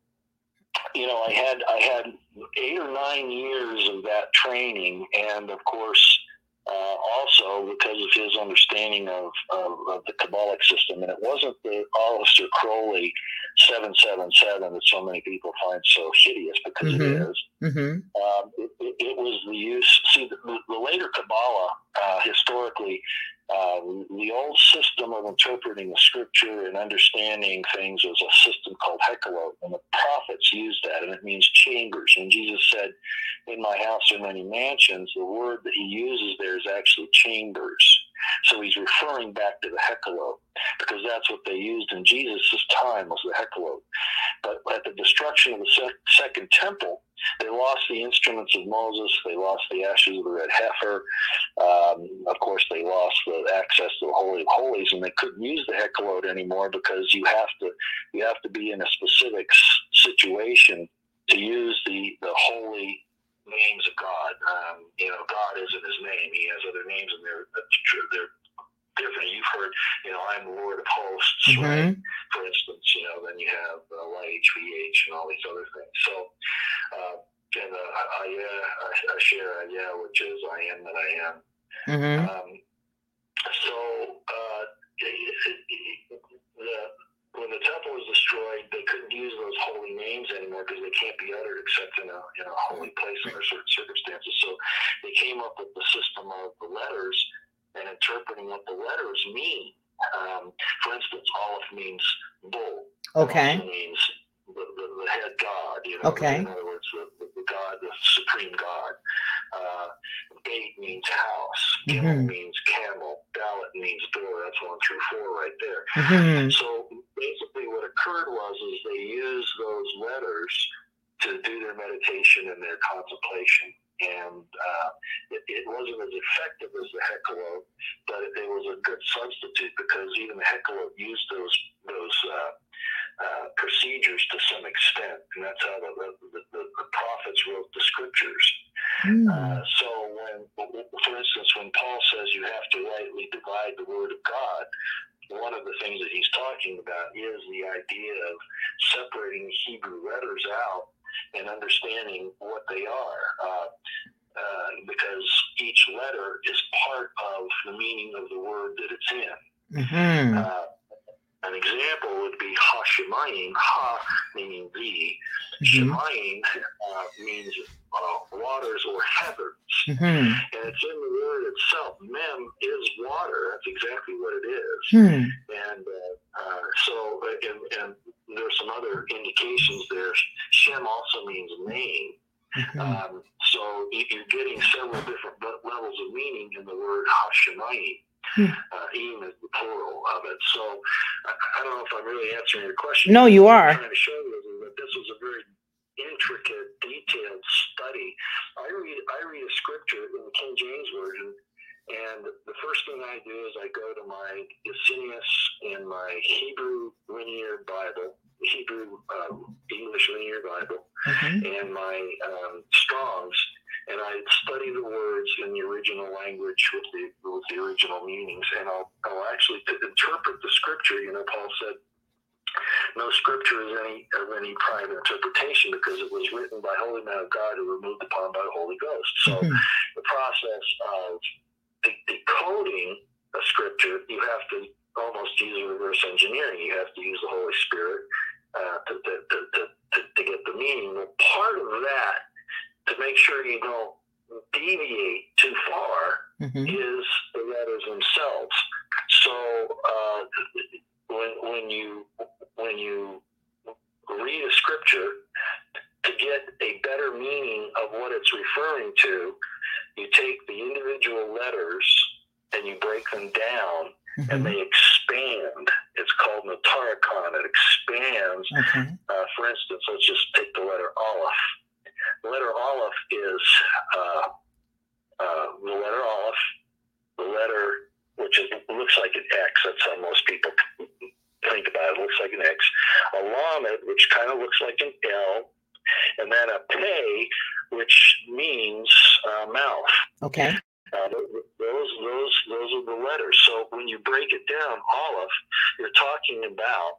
I had 8 or 9 years of that training, and of course, also because of his understanding of the Kabbalic system, and it wasn't the Aleister Crowley 777 that so many people find so hideous, because it is. It was the use. See, the later Kabbalah, historically, the old system of interpreting the scripture and understanding things was a system called Hekkelot, and the prophets used that, and it means chambers. And Jesus said, "In my house are many mansions." The word that he uses there is actually chambers. So he's referring back to the Hekkelot, because that's what they used in Jesus' time, was the Hekkelot. But at the destruction of the second temple, they lost the instruments of Moses. They lost the ashes of the red heifer. Of course, they lost the access to the Holy of Holies, and they couldn't use the Hekkelot anymore, because you have to be in a specific situation to use the holy names of God. God isn't his name. He has other names, and they're different. You've heard, I'm the Lord of hosts, right? For instance, then you have YHVH and all these other things. So, and Asher, which is I am that I am. Mm-hmm. When the temple was destroyed, they couldn't use those holy names anymore because they can't be uttered except in a holy place under certain circumstances. So they came up with the system of the letters and interpreting what the letters mean. For instance, Aleph means bull. Okay. It also means the head god. Okay. In other words, the god, the supreme god. Beit means house. Gimel means camel. Dalet means door. That's 1 through 4 right there. Mm-hmm. So basically, what occurred was they used those letters to do their meditation and their contemplation. And it wasn't as effective as the Hekkelot, but it was a good substitute because even the Hekkelot used those procedures to some extent, and that's how the prophets wrote the scriptures. So for instance, when Paul says you have to rightly divide the word of God, one of the things that he's talking about is the idea of separating Hebrew letters out and understanding what they are, because each letter is part of the meaning of the word that it's in. Mm-hmm. An example would be Hashemayim, Ha meaning the, Shemayim means waters or heavens. And it's in the word itself. Mem is water. That's exactly what it is. And and there's some other indications there. Shem also means name. So you're getting several different levels of meaning in the word Hashemayim. Im is the plural of it. So I don't know if I'm really answering your question. No, you are. What I'm trying to show you is that this was a very intricate, detailed study. I read a scripture in the King James Version, and the first thing I do is I go to my Yesenius and my Hebrew Linear Bible, Hebrew English Linear Bible, and my Strong's, and I study the words in the original language with the original meanings, and I'll actually interpret the scripture. Paul said, no scripture is of any private interpretation because it was written by holy men of God who were moved upon by the Holy Ghost. So the process of decoding a scripture, you have to almost use reverse engineering. You have to use the Holy Spirit to get the meaning. Well, part of that, to make sure you don't deviate too far, is the letters themselves. So when you read a scripture, to get a better meaning of what it's referring to, you take the individual letters and you break them down, and they expand. It's called notarikon. It expands. For instance, let's just take the letter Aleph. The letter Aleph is the letter Aleph, the letter which looks like an X. That's how most people think about it. It looks like an X. A Lamed, which kind of looks like an L, and then a Pei, which means mouth. Okay. Those are the letters. So when you break it down, Aleph, you're talking about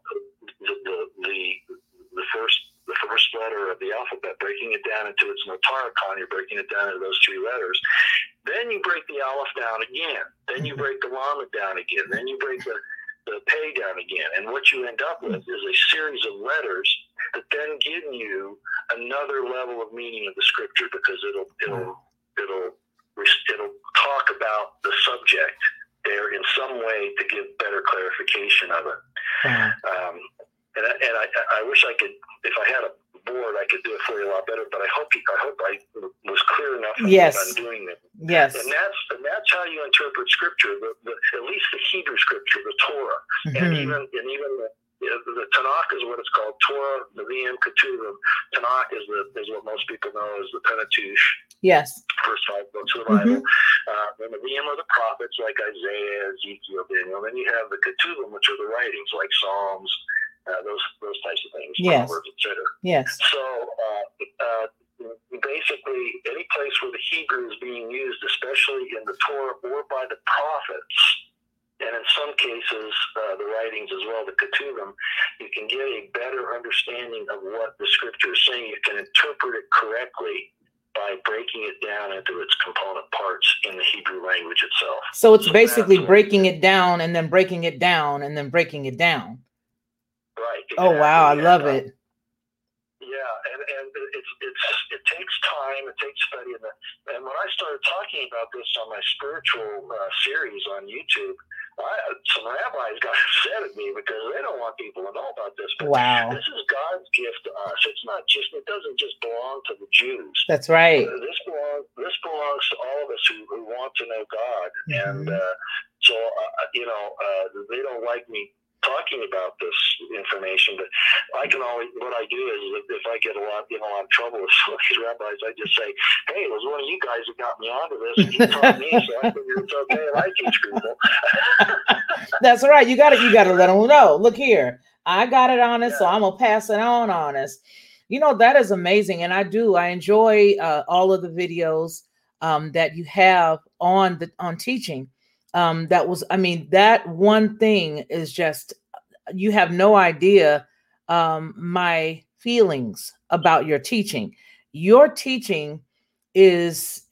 the first letter of the alphabet, breaking it down into its notarikon. You're breaking it down into those 3 letters. Then you break the Aleph down again. Then you break the Lamed down again. Then you break the Pei down again. And what you end up with is a series of letters that then give you another level of meaning of the scripture, because it'll talk about the subject there in some way to give better clarification of it. And I wish I could, if I had a board, I could do it for you a lot better. But I hope I was clear enough in what I'm doing there. Yes. And that's how you interpret scripture. At least the Hebrew scripture, the Torah, and even the Tanakh is what it's called. Torah, Nevi'im, Ketuvim. Tanakh is what most people know as the Pentateuch. Yes. First 5 books of the Bible. The Nevi'im are the prophets like Isaiah, Ezekiel, Daniel. Then you have the Ketuvim, which are the writings like Psalms, those types of things, Proverbs, etc. Yes. So basically, any place where the Hebrew is being used, especially in the Torah or by the prophets, and in some cases, the writings as well, the Ketuvim, you can get a better understanding of what the scripture is saying. You can interpret it correctly by breaking it down into its component parts in the Hebrew language itself. So it's basically breaking it down and then breaking it down and then breaking it down. Right. Exactly. Oh, wow. I love it. Yeah, and it takes time, it takes study, and when I started talking about this on my spiritual series on YouTube, some rabbis got upset at me because they don't want people to know about this. But wow, this is God's gift to us. It doesn't just belong to the Jews. That's right. This belongs to all of us who want to know God, and so they don't like me talking about this information, but what I do is if I get a lot of trouble with some of these rabbis, I just say, hey, it was one of you guys who got me onto this, and he taught me, so I figured it's okay if I teach people. That's right. You got to let them know. Look here, I got it honest, so I'm gonna pass it on honest. That is amazing, and I enjoy all of the videos that you have on teaching. That one thing is just, you have no idea my feelings about your teaching. Your teaching is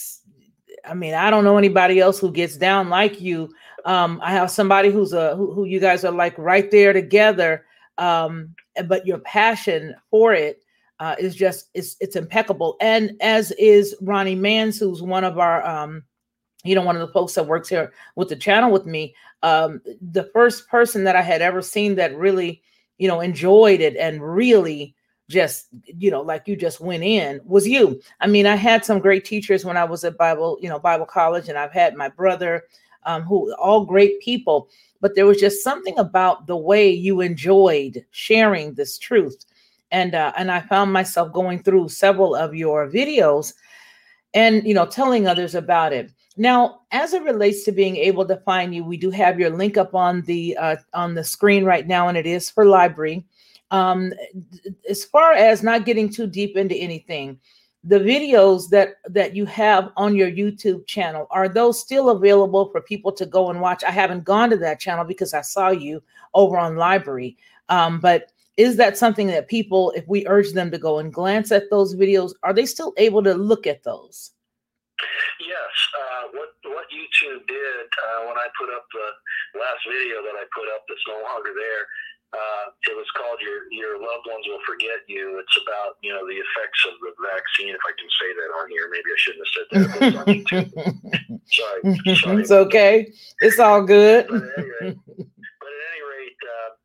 I don't know anybody else who gets down like you. I have somebody who you guys are like right there together. But your passion for it is just, it's impeccable. And as is Ronnie Mans, who's one of our, one of the folks that works here with the channel with me. The first person that I had ever seen that really, enjoyed it and really just, like you just went in was you. I had some great teachers when I was at Bible college, and I've had my brother, who all great people, but there was just something about the way you enjoyed sharing this truth. And I found myself going through several of your videos and, telling others about it. Now, as it relates to being able to find you, we do have your link up on the screen right now, and it is for LBRY. As far as not getting too deep into anything, the videos that you have on your YouTube channel, are those still available for people to go and watch? I haven't gone to that channel because I saw you over on LBRY. But is that something that people, if we urge them to go and glance at those videos, are they still able to look at those? Yes. What YouTube did when I put up the last video that I put up that's no longer there, it was called Your Loved Ones Will Forget You. It's about, the effects of the vaccine. If I can say that on here, maybe I shouldn't have said that. But it's on YouTube. Sorry. It's okay. It's all good. But at any rate,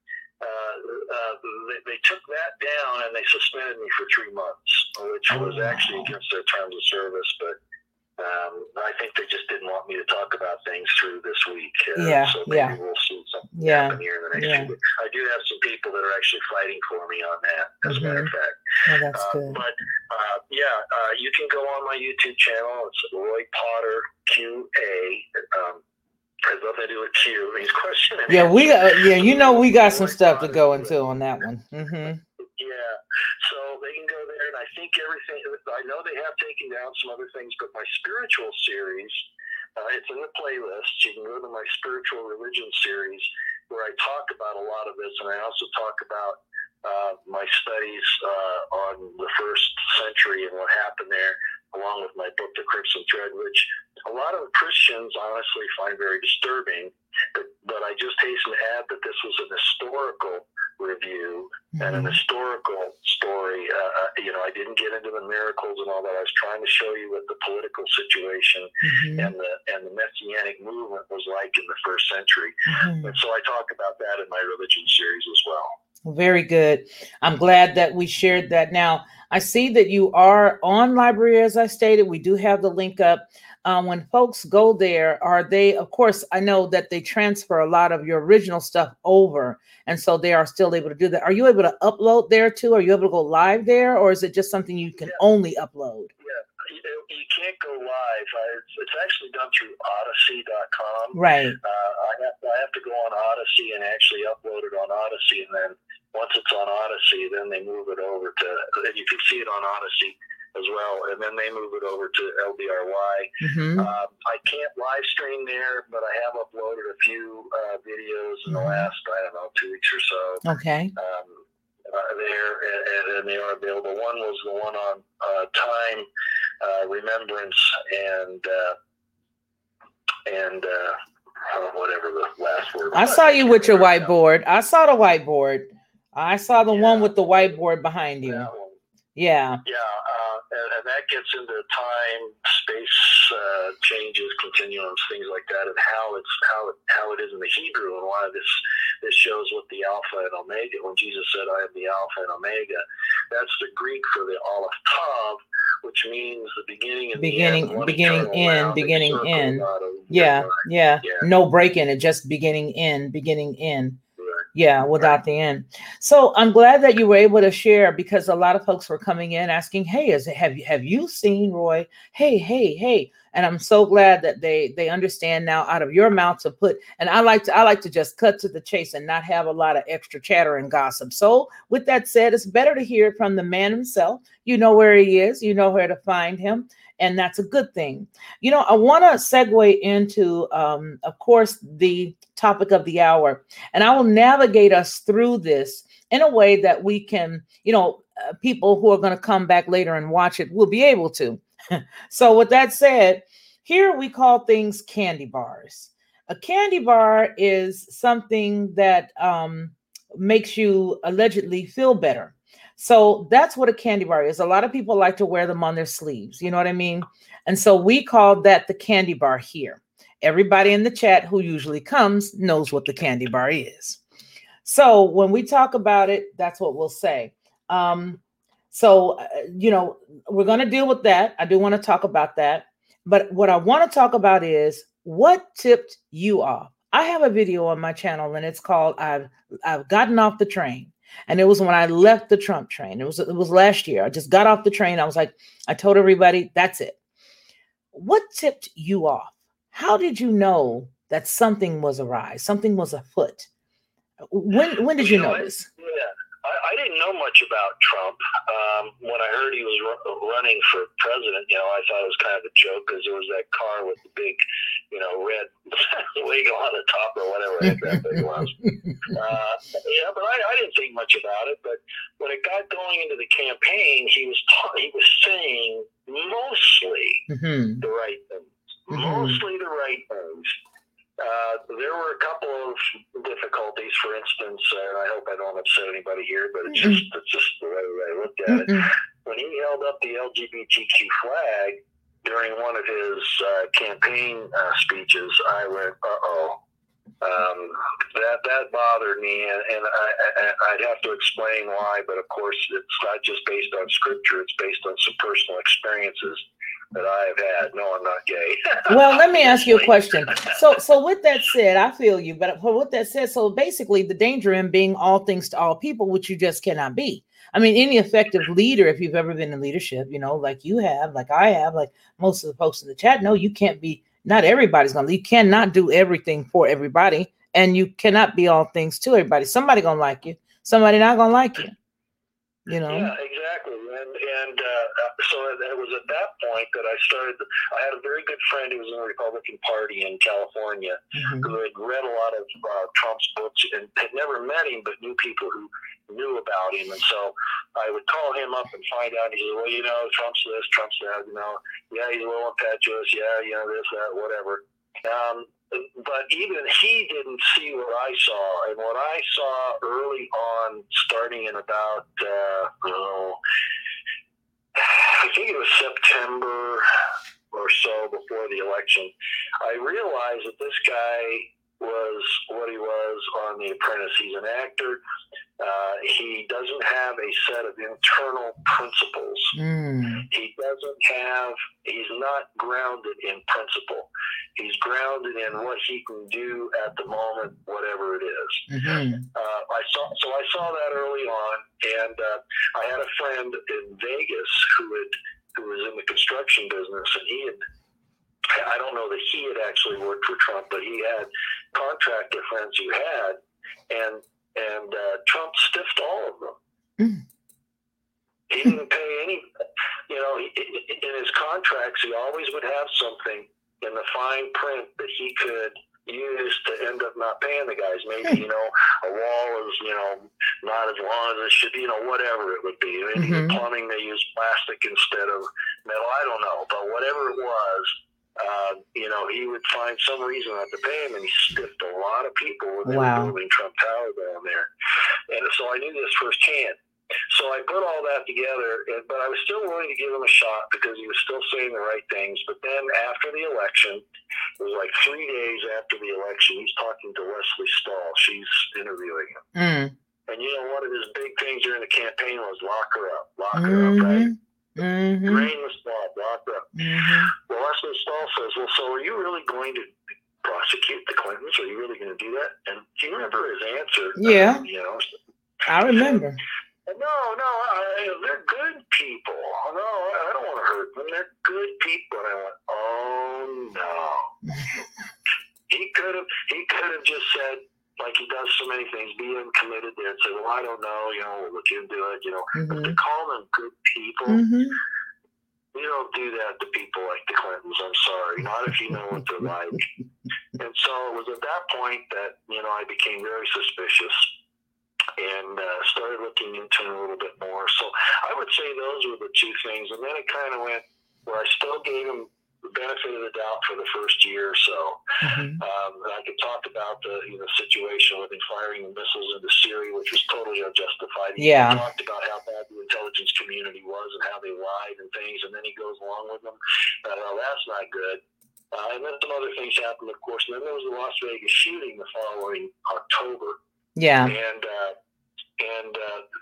they took that down and they suspended me for 3 months, which was actually against their terms of service. But I think they just didn't want me to talk about things through this week. So maybe we'll see something happen here in the next few weeks. I do have some people that are actually fighting for me on that, as a matter of fact. Oh, that's good. But you can go on my YouTube channel. It's Roy Potter QA. Has nothing to do with Q. He's questioning. Yeah, we got some stuff to go into on that one. Mm-hmm. Yeah, so they can go there, and I think everything. I know they have taken down some other things, but my spiritual series, it's in the playlist. You can go to my spiritual religion series where I talk about a lot of this, and I also talk about my studies on the first century and what happened there, along with my book, The Crimson Thread, which a lot of Christians honestly find very disturbing. But I just hasten to add that this was an historical review and an historical story. I didn't get into the miracles and all that. I was trying to show you what the political situation and the Messianic movement was like in the first century. And so I talk about that in my religion series as well. Very good. I'm glad that we shared that. Now, I see that you are on LBRY, as I stated. We do have the link up. When folks go there, are they, of course, I know that they transfer a lot of your original stuff over, and so they are still able to do that. Are you able to upload there too? Are you able to go live there, or is it just something you can only upload? Yeah, you can't go live. It's actually done through Odyssey.com. Right. I have to go on Odyssey and actually upload it on Odyssey, and then once it's on Odyssey, then they move it over to, and you can see it on Odyssey. as well, and then they move it over to LDRY. Mm-hmm. I can't live stream there, but I have uploaded a few videos in the last, 2 weeks or so. Okay. There, and they are available. One was the one on time, remembrance, and whatever the last word. I saw you with your whiteboard. I saw the whiteboard. I saw the one with the whiteboard behind you. Yeah. And that gets into time, space changes, continuums, things like that, and how it is in the Hebrew, and why this shows what the Alpha and Omega. When Jesus said, "I am the Alpha and Omega," that's the Greek for the Aleph Tav, which means the beginning and beginning, the end. Beginning, end. Yeah. No break in it, just beginning, end. Yeah, without the end. So I'm glad that you were able to share, because a lot of folks were coming in asking, "Hey, have you seen Roy? Hey." And I'm so glad that they understand now out of your mouth to put. And I like to just cut to the chase and not have a lot of extra chatter and gossip. So with that said, it's better to hear it from the man himself. You know where he is. You know where to find him. And that's a good thing. I want to segue into, of course, the topic of the hour. And I will navigate us through this in a way that we can, people who are going to come back later and watch it will be able to. So with that said, here we call things candy bars. A candy bar is something that makes you allegedly feel better. So that's what a candy bar is. A lot of people like to wear them on their sleeves. You know what I mean? And so we call that the candy bar here. Everybody in the chat who usually comes knows what the candy bar is. So when we talk about it, that's what we'll say. We're going to deal with that. I do want to talk about that. But what I want to talk about is what tipped you off. I have a video on my channel, and it's called I've Gotten Off the Train. And it was when I left the Trump train. It was last year. I just got off the train. I told everybody, that's it. What tipped you off? How did you know that something was awry? Something was afoot? When did you notice? I didn't know much about Trump. When I heard he was running for president, I thought it was kind of a joke, because there was that car with the big, red wig on the top or whatever that thing was. But I didn't think much about it. But when it got going into the campaign, he was saying mostly the right things. Mostly the right things. There were a couple of difficulties. For instance, and I hope I don't upset anybody here, but it's just the way I looked at it. When he held up the LGBTQ flag during one of his campaign speeches, I went, that bothered me, and I'd have to explain why. But of course, it's not just based on scripture; it's based on some personal experiences that I have had. No, I'm not gay. Well, let me ask you a question. So with that said, I feel you, but with that said, so basically the danger in being all things to all people, which you just cannot be. I mean, any effective leader, if you've ever been in leadership, like you have, like I have, like most of the folks in the chat, no, you can't be, not everybody's going to, you cannot do everything for everybody, and you cannot be all things to everybody. Somebody going to like you, somebody not going to like you, Yeah, exactly. And so it was at that point that I had a very good friend who was in the Republican Party in California, who had read a lot of Trump's books and had never met him, but knew people who knew about him. And so I would call him up and find out. He said, well, Trump's this, Trump's that, yeah, he's a little impetuous. Yeah, this, that, whatever. But even he didn't see what I saw. And what I saw early on, starting in about, I think it was September or so before the election, I realized that this guy was what he was on The Apprentice. He's an actor. He doesn't have a set of internal principles. He's not grounded in principle. He's grounded in what he can do at the moment, whatever it is. I saw that early on, and I had a friend in Vegas who was in the construction business, and I don't know that he had actually worked for Trump, but he had contractor friends who had, and Trump stiffed all of them. He didn't pay any. you know, in his contracts, he always would have something in the fine print that he could use to end up not paying the guys. Maybe, you know, a wall is, you know, not as long as it should be, you know, whatever it would be. Maybe the plumbing, they use plastic instead of metal. I don't know. But whatever it was, you know, he would find some reason not to pay him, and he stiffed a lot of people when they were building Trump Tower down there. And so I knew this firsthand. So I put all that together, but I was still willing to give him a shot because he was still saying the right things. But then after the election, it was like 3 days after the election, he's talking to Leslie Stahl. She's interviewing him. And, you know, one of his big things during the campaign was lock her up, right? Drain the swamp, lock her up. Well, Leslie Stahl says, well, so are you really going to prosecute the Clintons? Are you really going to do that? And do you remember his answer? Yeah. You know, I remember. No, they're good people. No, I don't want to hurt them. They're good people. And I went, oh no. He could have just said, like he does so many things, be uncommitted there and say, well, I don't know, you know, we'll look into it, you know. But to call them good people, you don't do that to people like the Clintons. I'm sorry. Not if you know what they're like. And so it was at that point that, you know, I became very suspicious and started looking into it a little bit more. So I would say those were the two things. And then it kind of went where I still gave him the benefit of the doubt for the first year or so. And I could talk about the situation with him firing the missiles into Syria, which was totally unjustified. He talked about how bad the intelligence community was and how they lied and things, and then he goes along with them. That's not good. And then some other things happened, of course. And then there was the Las Vegas shooting the following October. Yeah. And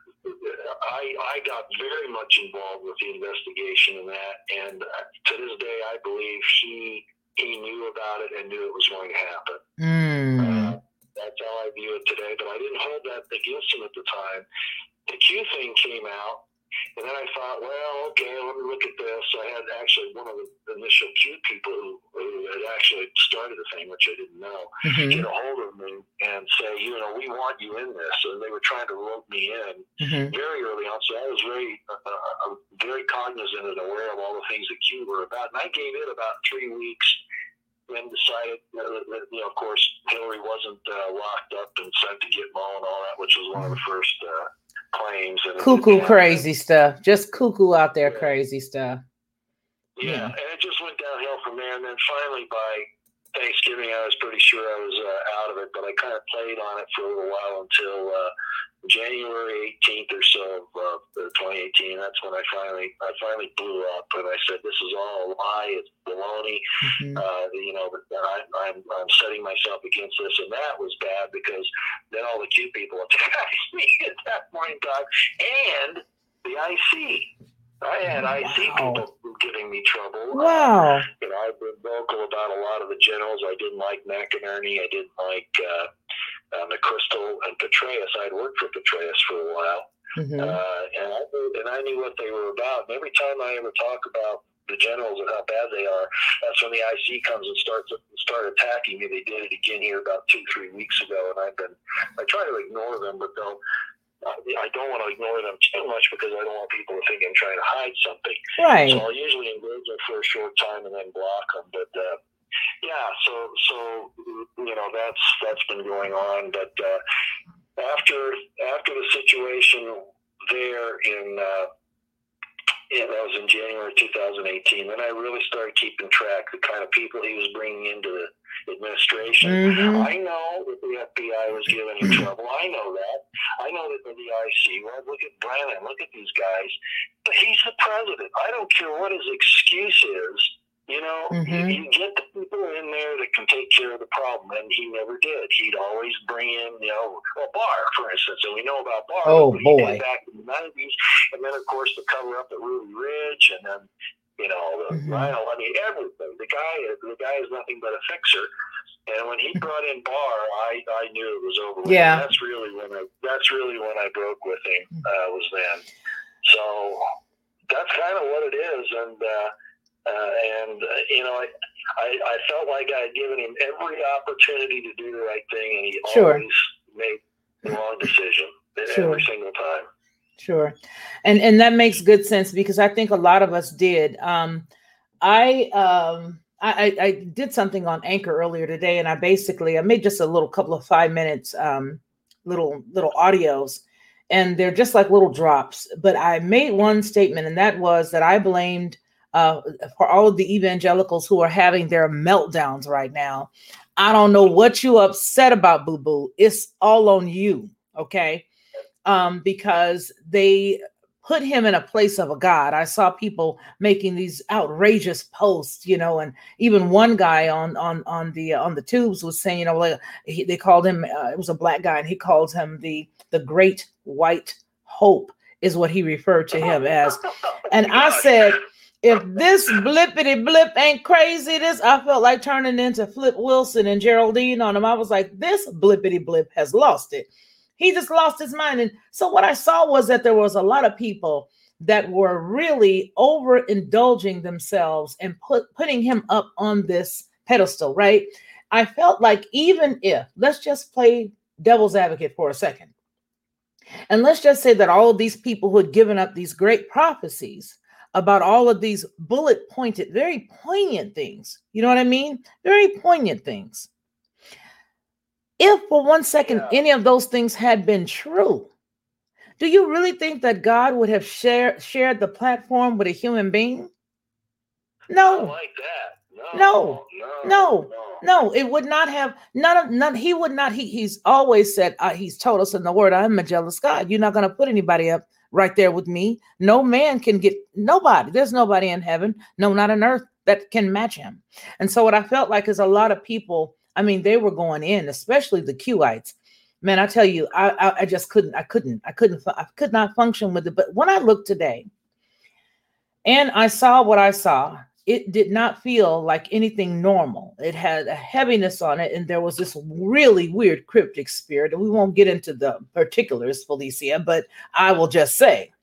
I got very much involved with the investigation in that, and to this day, I believe he knew about it and knew it was going to happen. That's how I view it today, but I didn't hold that against him at the time. The Q thing came out, and then I thought, well, okay, let me look at this. I had actually one of the initial Q people who had actually started the thing, which I didn't know, get a hold of me and say, you know, we want you in this. And they were trying to rope me in very early on. So I was very cognizant and aware of all the things that Q were about. And I gave it about 3 weeks and decided, you know, of course, Hillary wasn't locked up and sent to Gitmo and all that, which was one of the first claims. And cuckoo crazy stuff. Just cuckoo out there crazy stuff. Yeah, and it just went downhill from there. And then finally by Thanksgiving, I was pretty sure I was out of it, but I kind of played on it for a little while until January 18th or so of 2018. That's when I finally blew up, and I said, "This is all a lie. It's baloney." You know, I'm setting myself against this, and that was bad because then all the Q people attacked me at that point in time, and the IC. I had IC people giving me trouble. Wow. You know, I've been vocal about a lot of the generals. I didn't like McInerney. I didn't like McChrystal and Petraeus. I'd worked for Petraeus for a while. And I knew what they were about. And every time I ever talk about the generals and how bad they are, that's when the IC comes and start attacking me. They did it again here about 2-3 weeks ago. And I try to ignore them, but I don't want to ignore them too much because I don't want people to think I'm trying to hide something. Right. So I'll usually engage them for a short time and then block them. But so you know that's been going on. But after the situation there that was in January 2018. Then I really started keeping track of the kind of people he was bringing into the administration. I know that the FBI was giving him trouble. I know that. I know that the IC. Well, look at Brennan. Look at these guys. But he's the president. I don't care what his excuse is. You know, you get the people in there that can take care of the problem, and he never did. He'd always bring in, Barr, for instance, and we know about Barr. Oh, boy. He did back in the 90s, and then, of course, the cover-up at Ruby Ridge, and then, everything. The guy is nothing but a fixer. And when he brought in Barr, I knew it was over with. Yeah. That's really when I broke with him, was then. So that's kind of what it is, I felt like I had given him every opportunity to do the right thing, and he always made the wrong decision every single time. Sure. And that makes good sense because I think a lot of us did. I did something on Anchor earlier today, and I made just a little couple of 5 minutes, little audios, and they're just like little drops. But I made one statement, and that was that I blamed uh, for all of the evangelicals who are having their meltdowns right now. I don't know what you upset about, boo boo. It's all on you, okay? Because they put him in a place of a god. I saw people making these outrageous posts, and even one guy on the tubes was saying, like they called him. It was a black guy, and he called him the Great White Hope, is what he referred to him as. And I said, if this blippity blip ain't crazy, I felt like turning into Flip Wilson and Geraldine on him. I was like, this blippity blip has lost it. He just lost his mind. And so what I saw was that there was a lot of people that were really overindulging themselves and putting him up on this pedestal, right? I felt like even if, let's just play devil's advocate for a second. And let's just say that all of these people who had given up these great prophecies about all of these bullet pointed, very poignant things, you know what I mean? Very poignant things. If for 1 second any of those things had been true, do you really think that God would have shared the platform with a human being? No. Not like that. No, it would not have. None. He would not. He's always said. He's told us in the Word, "I'm a jealous God." You're not going to put anybody up right there with me. No man can get nobody. There's nobody in heaven, no, not on earth, that can match him. And so what I felt like is a lot of people. I mean, they were going in, especially the Q-ites. Man, I tell you, I just couldn't. I could not function with it. But when I looked today, and I saw what I saw, it did not feel like anything normal. It had a heaviness on it, and there was this really weird cryptic spirit. And we won't get into the particulars, Felicia, but I will just say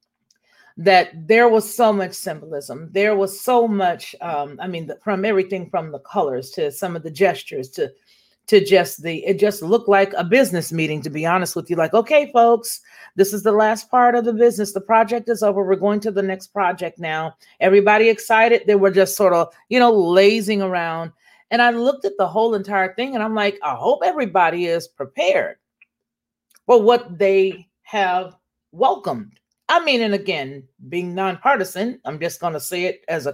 that there was so much symbolism. There was so much, from everything from the colors to some of the gestures to it just looked like a business meeting, to be honest with you. Like, okay, folks, this is the last part of the business. The project is over. We're going to the next project now. Everybody excited. They were just sort of, lazing around. And I looked at the whole entire thing and I'm like, I hope everybody is prepared for what they have welcomed. I mean, and again, being nonpartisan, I'm just going to say it as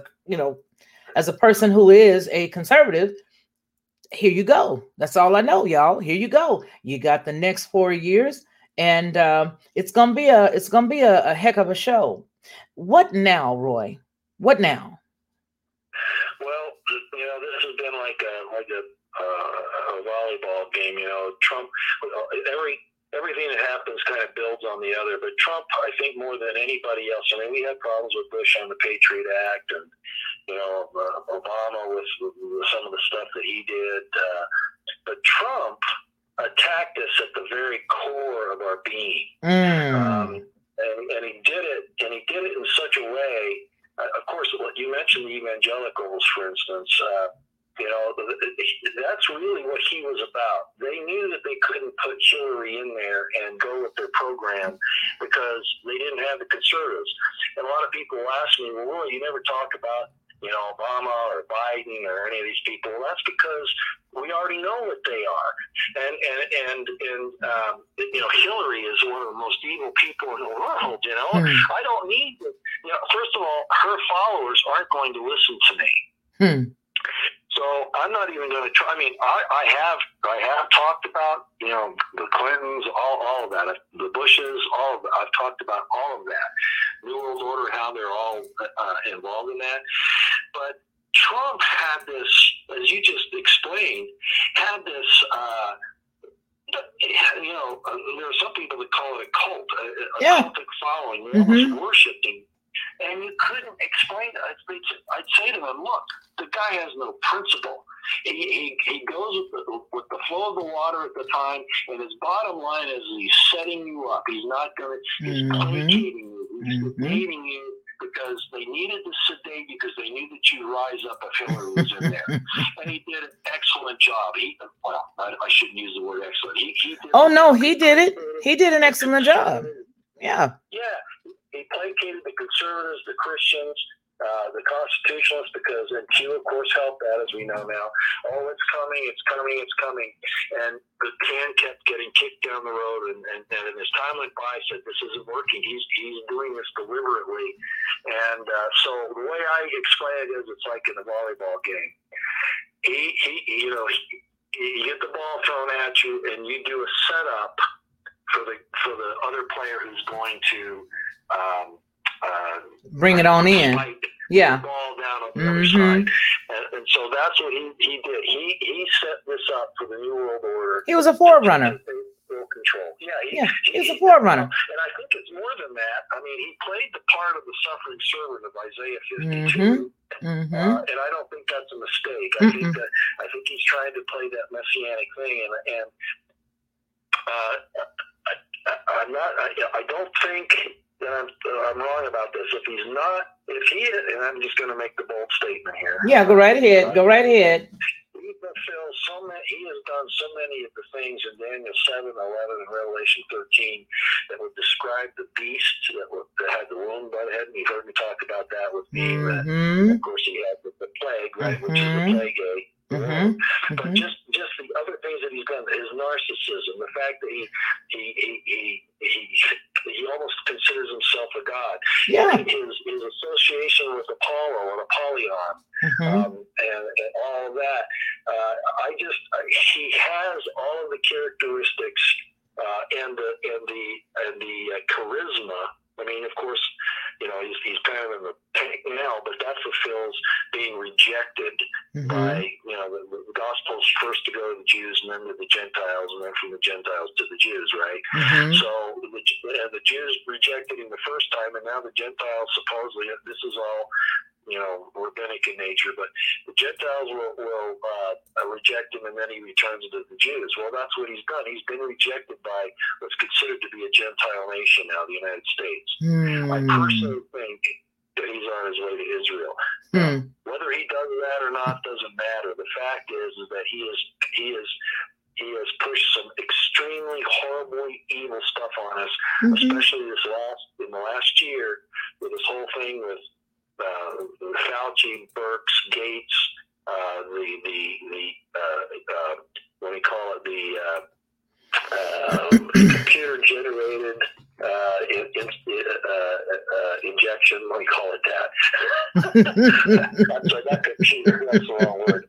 a person who is a conservative. Here you go. That's all I know, y'all. Here you go. You got the next 4 years, and it's gonna be a heck of a show. What now, Roy? What now? Well, this has been like a volleyball game. Trump. Everything that happens kind of builds on the other. But Trump, I think, more than anybody else. I mean, we had problems with Bush on the Patriot Act, and Obama with some of the stuff that he did. But Trump attacked us at the very core of our being, and he did it. And he did it in such a way. Of course, you mentioned the evangelicals, for instance. That's really what he was about. They knew that they couldn't put Hillary in there and go with their program because they didn't have the conservatives. And a lot of people ask me, well, Roy, you never talk about, Obama or Biden or any of these people. Well, that's because we already know what they are. And Hillary is one of the most evil people in the world, I don't need, first of all, her followers aren't going to listen to me. So I'm not even going to try. I mean, I have talked about, the Clintons, all of that, the Bushes, all of that. I've talked about all of that. New World Order, how they're all involved in that. But Trump had this, as you just explained, there are some people that call it a cult, a cultic following. They're almost worshiping. And you couldn't explain it. I'd say to them, look, the guy has no principle. He goes with the flow of the water at the time, and his bottom line is he's setting you up. He's not going to, he's placating you. He's sedating you because they needed to sedate you because they knew that you'd rise up if Hillary was in there. And he did an excellent job. I shouldn't use the word excellent. He did he did it. He did an excellent job. Yeah. Yeah, he placated the conservatives, the Christians, the constitutionalists, because and Q, of course, helped that, as we know now. Oh, it's coming, it's coming, it's coming. And the can kept getting kicked down the road, and as time went by, said, this isn't working. He's doing this deliberately. And so the way I explain it is, it's like in a volleyball game. You get the ball thrown at you, and you do a setup for the other player who's going to bring it on in. Yeah. The ball down on the other side. And so that's what he did. He set this up for the New World Order. He was a forerunner. Control. Yeah, he was a forerunner. And I think it's more than that. I mean, he played the part of the suffering servant of Isaiah 52. And I don't think that's a mistake. I think he's trying to play that messianic thing. And I don't think that I'm wrong about this. If he is, and I'm just going to make the bold statement here. Yeah, go right ahead. Go right ahead. He has done so many of the things in Daniel 7, 11, and Revelation 13 that would describe the beast that had the wound by the head. And you've heard me talk about that with being of course, he had the plague, right, which is the plague gate. But just the other things that he's done, his narcissism, the fact that he almost considers himself a god. Yeah. His association with Apollo and Apollyon, and all of that. He has all of the characteristics and the charisma. I mean, of course, he's kind of in the tank now, but that fulfills being rejected by, the gospel's first to go to the Jews and then to the Gentiles, and then from the Gentiles to the Jews, right? So the Jews rejected him the first time, and now the Gentiles supposedly, this is all, rabbinic in nature, but the Gentiles will reject him, and then he returns to the Jews. Well, that's what he's done. He's been rejected by what's considered to be a Gentile nation now, the United States. I personally think that he's on his way to Israel. Whether he does that or not doesn't matter. The fact is that he has pushed some extremely horribly evil stuff on us, especially in the last year with this whole thing with Fauci, Birx, Gates, what do you call it, the computer-generated injection, let me call it that. I'm sorry, not computer, that's the wrong word.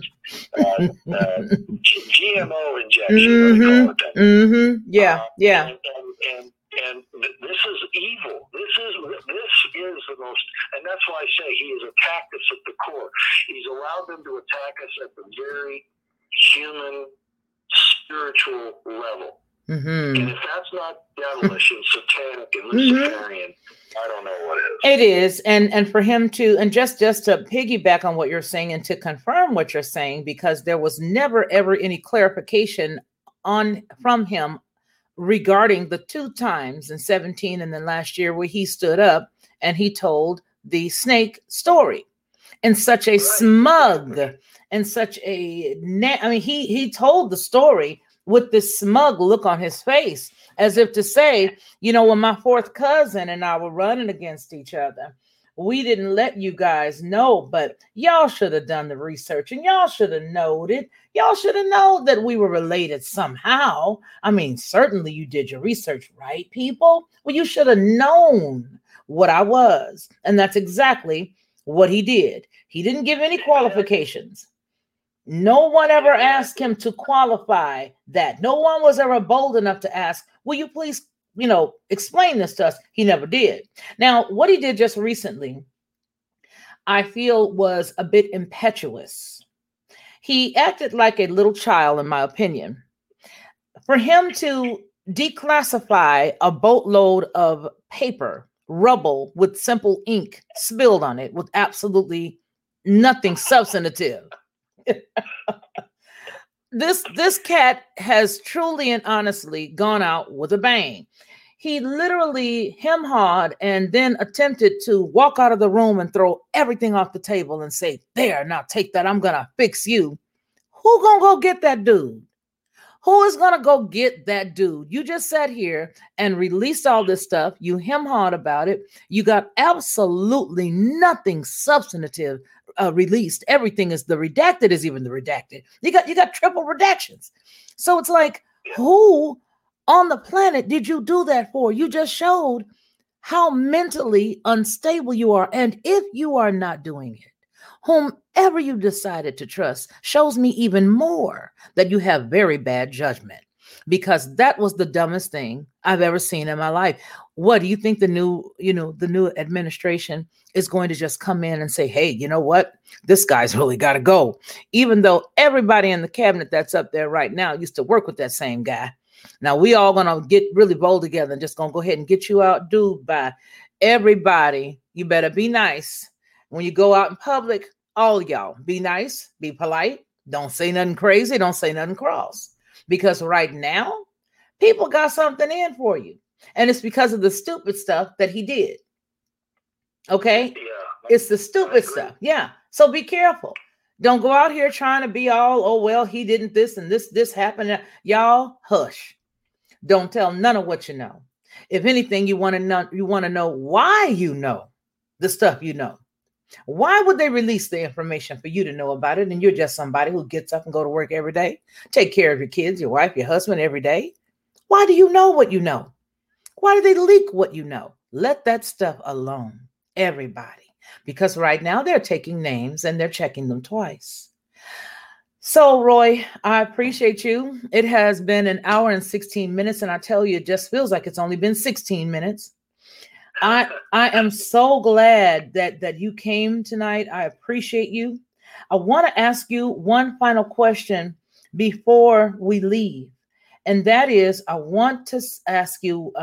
GMO injection, let me call it that. Yeah. And this is evil. This is the most, and that's why I say he has attacked us at the core. He's allowed them to attack us at the very human, spiritual level. And if that's not devilish and satanic and Luciferian, I don't know what is. It is, and for him to, and just to piggyback on what you're saying and to confirm what you're saying, because there was never ever any clarification from him regarding the 2 times in 17 and then last year where he stood up and he told the snake story in such a smug and such a, he told the story with this smug look on his face, as if to say, when my 4th cousin and I were running against each other, we didn't let you guys know, but y'all should have done the research and y'all should have known it. Y'all should have known that we were related somehow. I mean, certainly you did your research, right, people? Well, you should have known what I was. And that's exactly what he did. He didn't give any qualifications. No one ever asked him to qualify that. No one was ever bold enough to ask, will you please, explain this to us? He never did. Now, what he did just recently, I feel was a bit impetuous. He acted like a little child, in my opinion. For him to declassify a boatload of paper, rubble with simple ink spilled on it with absolutely nothing substantive. This cat has truly and honestly gone out with a bang. He literally hem-hawed and then attempted to walk out of the room and throw everything off the table and say, there, now take that. I'm going to fix you. Who going to go get that dude? Who is going to go get that dude? You just sat here and released all this stuff. You hem-hawed about it. You got absolutely nothing substantive released. Everything is the redacted is even the redacted. You got triple redactions. So it's like, who on the planet did you do that for? You just showed how mentally unstable you are. And if you are not doing it, whomever you decided to trust shows me even more that you have very bad judgment, because that was the dumbest thing I've ever seen in my life. What do you think the new administration is going to just come in and say, hey, you know what? This guy's really got to go. Even though everybody in the cabinet that's up there right now used to work with that same guy. Now we all going to get really bold together and just going to go ahead and get you out, dude. By everybody, you better be nice. When you go out in public, all y'all be nice, be polite. Don't say nothing crazy. Don't say nothing cross. Because right now, people got something in for you. And it's because of the stupid stuff that he did. Okay? Yeah, it's the stupid stuff. Yeah. So be careful. Don't go out here trying to be all, oh, well, he didn't this and this happened. Y'all hush. Don't tell none of what you know. If anything, you want to know why you know the stuff you know. Why would they release the information for you to know about it? And you're just somebody who gets up and go to work every day, take care of your kids, your wife, your husband every day. Why do you know what you know? Why do they leak what you know? Let that stuff alone, everybody. Because right now they're taking names and they're checking them twice. So, Roy, I appreciate you. It has been an hour and 16 minutes. And I tell you, it just feels like it's only been 16 minutes. I am so glad that you came tonight. I appreciate you. I want to ask you one final question before we leave. And that is, I want to ask you,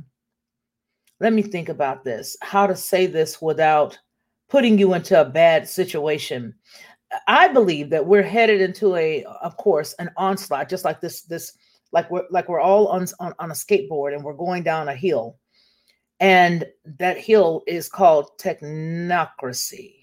let me think about this, how to say this without putting you into a bad situation. I believe that we're headed into of course, an onslaught, just like this, like we're all on a skateboard and we're going down a hill. And that hill is called technocracy.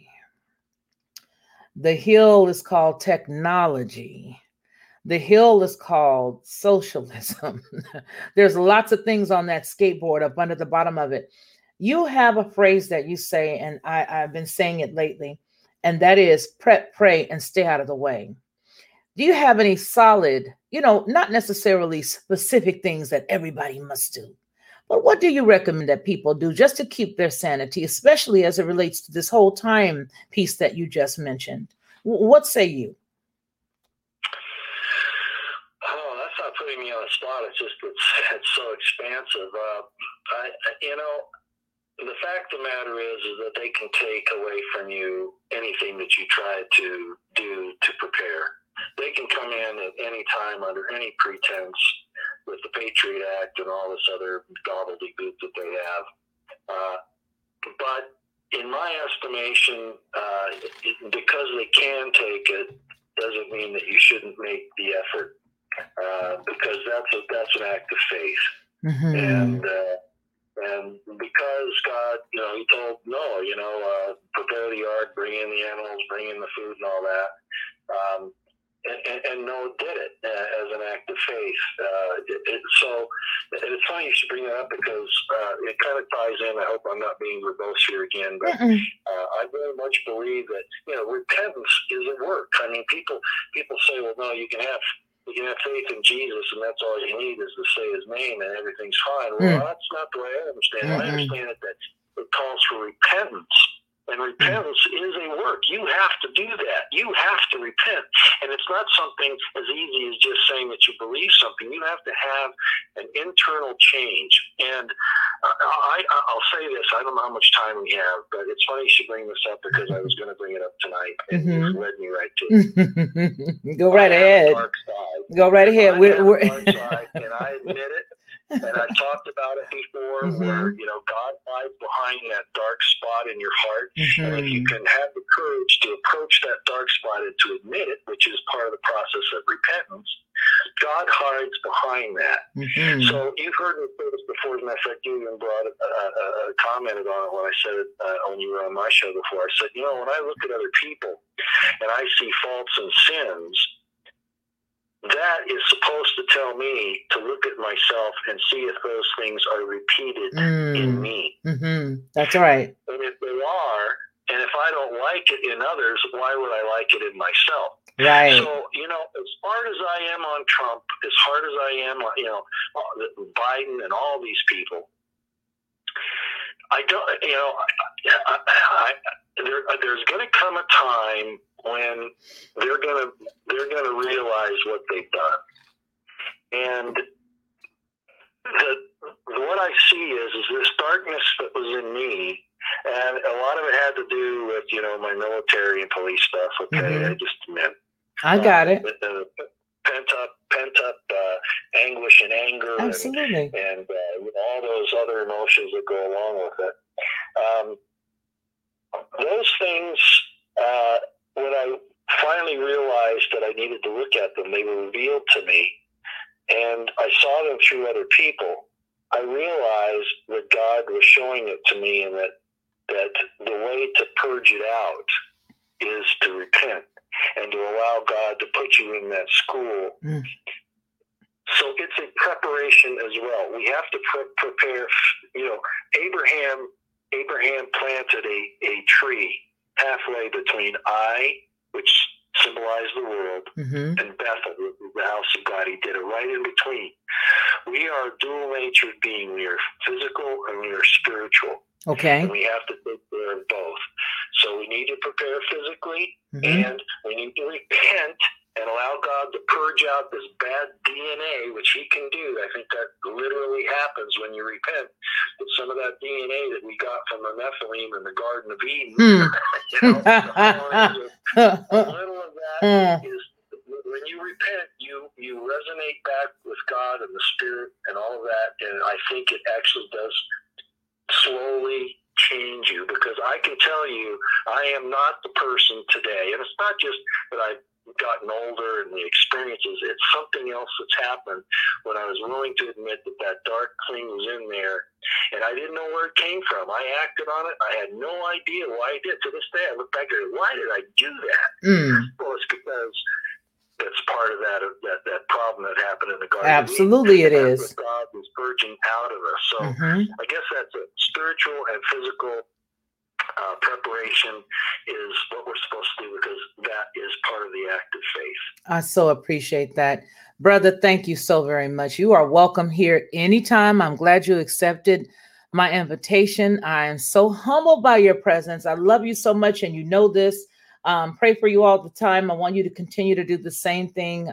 The hill is called technology. The hill is called socialism. There's lots of things on that skateboard up under the bottom of it. You have a phrase that you say, and I've been saying it lately, and that is prep, pray, and stay out of the way. Do you have any solid, not necessarily specific things that everybody must do, but what do you recommend that people do just to keep their sanity, especially as it relates to this whole time piece that you just mentioned? What say you? Oh, that's not putting me on the spot. It's just, it's so expansive. The fact of the matter is that they can take away from you anything that you try to do to prepare. They can come in at any time under any pretense with the Patriot Act and all this other gobbledygook that they have. But in my estimation, because they can take it, doesn't mean that you shouldn't make the effort, because that's an act of faith. Mm-hmm. And because God, he told Noah, prepare the ark, bring in the animals, bring in the food and all that. And Noah did it as an act of faith. So it's funny you should bring that up, because it kind of ties in. I hope I'm not being verbose here again, but I very much believe that repentance is a work. I mean, people say, well, no, you can have faith in Jesus, and that's all you need is to say His name, and everything's fine. Well, that's not the way I understand it. I understand it that it calls for repentance. And repentance is a work. You have to do that. You have to repent. And it's not something as easy as just saying that you believe something. You have to have an internal change. And I'll say this. I don't know how much time we have, but it's funny you should bring this up, because I was going to bring it up tonight, and you led me right to it. Go right ahead. Go right ahead. We're dark side, and I admit it. And I talked about it before, where, God hides behind that dark spot in your heart. And if you can have the courage to approach that dark spot and to admit it, which is part of the process of repentance, God hides behind that. So you've heard me say this before. As a matter of fact, you even commented on it when I said it when you were on my show before. I said, when I look at other people and I see faults and sins, that is supposed to tell me to look at myself and see if those things are repeated in me. That's right. And if they are, and if I don't like it in others, why would I like it in myself? Right. So, you know, as hard as I am on Trump, as hard as I am, you know, Biden and all these people, I don't, you know, there's going to come a time when they're going to realize what they've done. And what I see is this darkness that was in me, and a lot of it had to do with, you know, my military and police stuff. Okay, I just meant I got it. Pent up anguish and anger, absolutely, and all those other emotions that go along with it. Those things, when I finally realized that I needed to look at them, they were revealed to me, and I saw them through other people. I realized that God was showing it to me, and that the way to purge it out is to repent and to allow God to put you in that school. So it's a preparation as well. We have to prepare. You know, Abraham planted a tree halfway between Ai, which symbolized the world, and Bethel, the house of God. He did it right in between. We are a dual-natured being. We are physical and we are spiritual. Okay. And we have to take care of both. So we need to prepare physically, and we need to repent and allow God to purge out this bad DNA, which He can do. I think that literally happens when you repent. But some of that DNA that we got from the Nephilim in the Garden of Eden, you know, a little of that is when you repent, you resonate back with God and the Spirit and all of that. And I think it actually does slowly change you, because I can tell you I am not the person today, and it's not just that I've gotten older and the experiences, it's something else that's happened when I was willing to admit that dark thing was in there, and I didn't know where it came from. I acted on it. I had no idea why I did. To this day I look back at it, why did I do that? Well, it's because that's part of that problem that happened in the Garden. Absolutely, it is. God was purging out of us. So I guess that's a spiritual and physical preparation is what we're supposed to do, because that is part of the act of faith. I so appreciate that, brother. Thank you so very much. You are welcome here anytime. I'm glad you accepted my invitation. I am so humbled by your presence. I love you so much, and you know this. Pray for you all the time. I want you to continue to do the same thing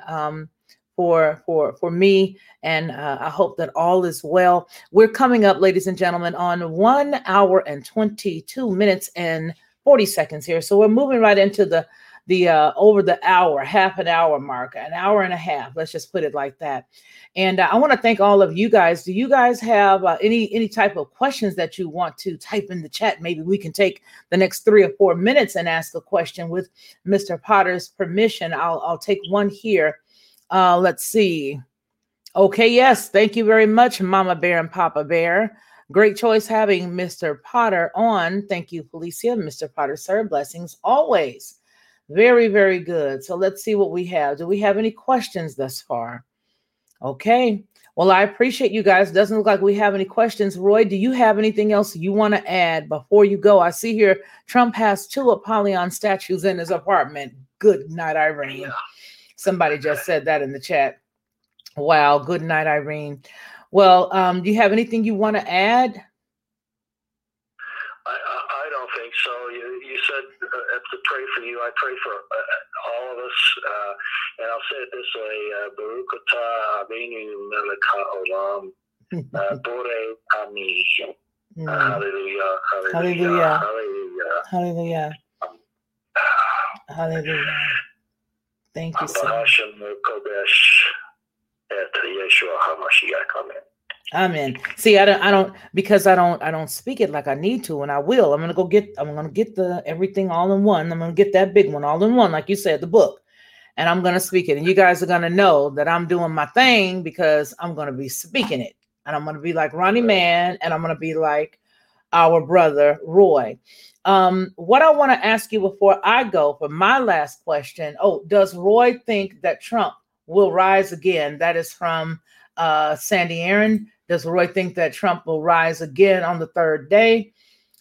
for me, and I hope that all is well. We're coming up, ladies and gentlemen, on 1 hour and 22 minutes and 40 seconds here. So we're moving right into the over the hour, half an hour mark, an hour and a half. Let's just put it like that. And I want to thank all of you guys. Do you guys have any type of questions that you want to type in the chat? Maybe we can take the next 3 or 4 minutes and ask a question with Mr. Potter's permission. I'll take one here. Let's see. Okay, yes. Thank you very much, Mama Bear and Papa Bear. Great choice having Mr. Potter on. Thank you, Felicia. Mr. Potter, sir. Blessings always. Very, very good. So let's see what we have. Do we have any questions thus far? Okay. Well, I appreciate you guys. Doesn't look like we have any questions. Roy, do you have anything else you want to add before you go? I see here Trump has 2 Apollyon statues in his apartment. Good night, Irene. Somebody just said that in the chat. Wow. Good night, Irene. Well, do you have anything you want to add? I don't think so. You said to pray for you. I pray for all of us. And I'll say it this way: Baruch atah Avinu melech haolam, Borei Ami. Hallelujah! Hallelujah! Hallelujah! Hallelujah! Hallelujah! Thank you, sir. Amen. See, I don't because I don't speak it like I need to, and I will. I'm gonna get the everything all in one. I'm gonna get that big one all in one, like you said, the book, and I'm gonna speak it. And you guys are gonna know that I'm doing my thing because I'm gonna be speaking it, and I'm gonna be like Ronnie Mann, and I'm gonna be like our brother Roy. What I want to ask you before I go for my last question. Oh, does Roy think that Trump will rise again. That is from Sandy Aaron. Does Roy think that Trump will rise again on the third day?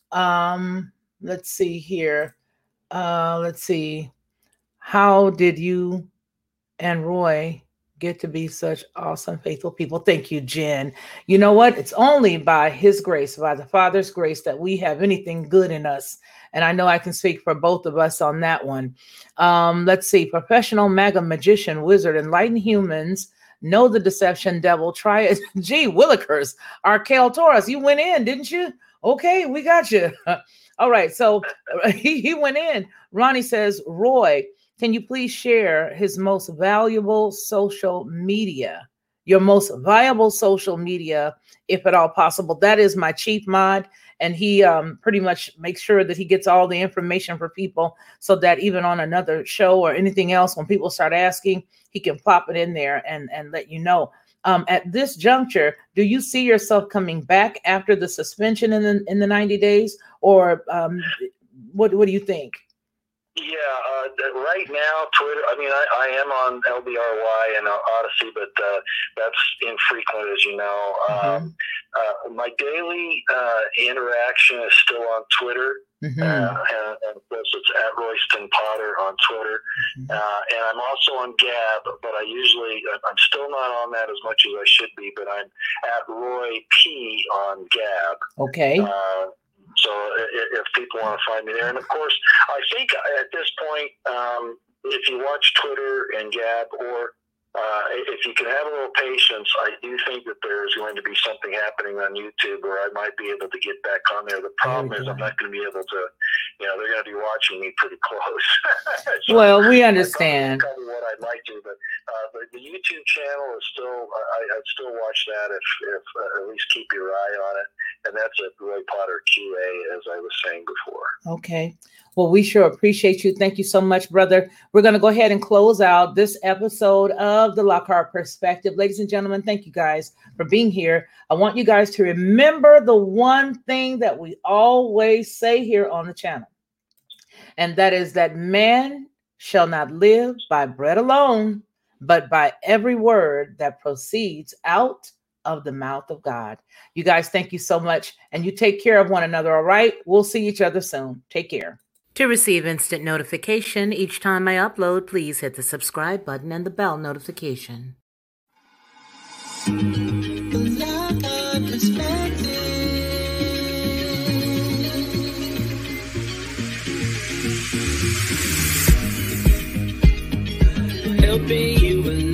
Let's see here. Let's see. How did you and Roy get to be such awesome, faithful people? Thank you, Jen. You know what? It's only by his grace, by the Father's grace, that we have anything good in us. And I know I can speak for both of us on that one. Let's see. Professional MAGA magician, wizard, enlighten humans. Know the deception devil. Try it. Gee, Willikers. Arkel Taurus, you went in, didn't you? Okay, we got you. All right. So he went in. Ronnie says, Roy, can you please share his most valuable social media? Your most valuable social media, if at all possible. That is my chief mod. And he pretty much makes sure that he gets all the information for people so that even on another show or anything else, when people start asking, he can plop it in there and let you know. At this juncture, do you see yourself coming back after the suspension in the 90 days? Or what do you think? Yeah, right now, Twitter, I mean, I am on LBRY and Odyssey, but that's infrequent, as you know. My daily interaction is still on Twitter. And of course, it's at Royston Potter on Twitter. And I'm also on Gab, but I'm still not on that as much as I should be, but I'm at Roy P on Gab. Okay. So if people want to find me there. And of course, I think at this point, if you watch Twitter and Gab, or if you can have a little patience, I do think that there's going to be something happening on YouTube where I might be able to get back on there. The problem is I'm not going to be able to, they're going to be watching me pretty close. So well, we understand. Cover what I'd like to, but the YouTube channel is still, I'd still watch that if at least keep your eye on it. And that's at Roy Potter QA, as I was saying before. Okay. Well, we sure appreciate you. Thank you so much, brother. We're going to go ahead and close out this episode of the Lockhart Perspective. Ladies and gentlemen, thank you guys for being here. I want you guys to remember the one thing that we always say here on the channel, and that is that man shall not live by bread alone, but by every word that proceeds out of the mouth of God. You guys, thank you so much. And you take care of one another, all right? We'll see each other soon. Take care. To receive instant notification each time I upload, please hit the subscribe button and the bell notification. Helping you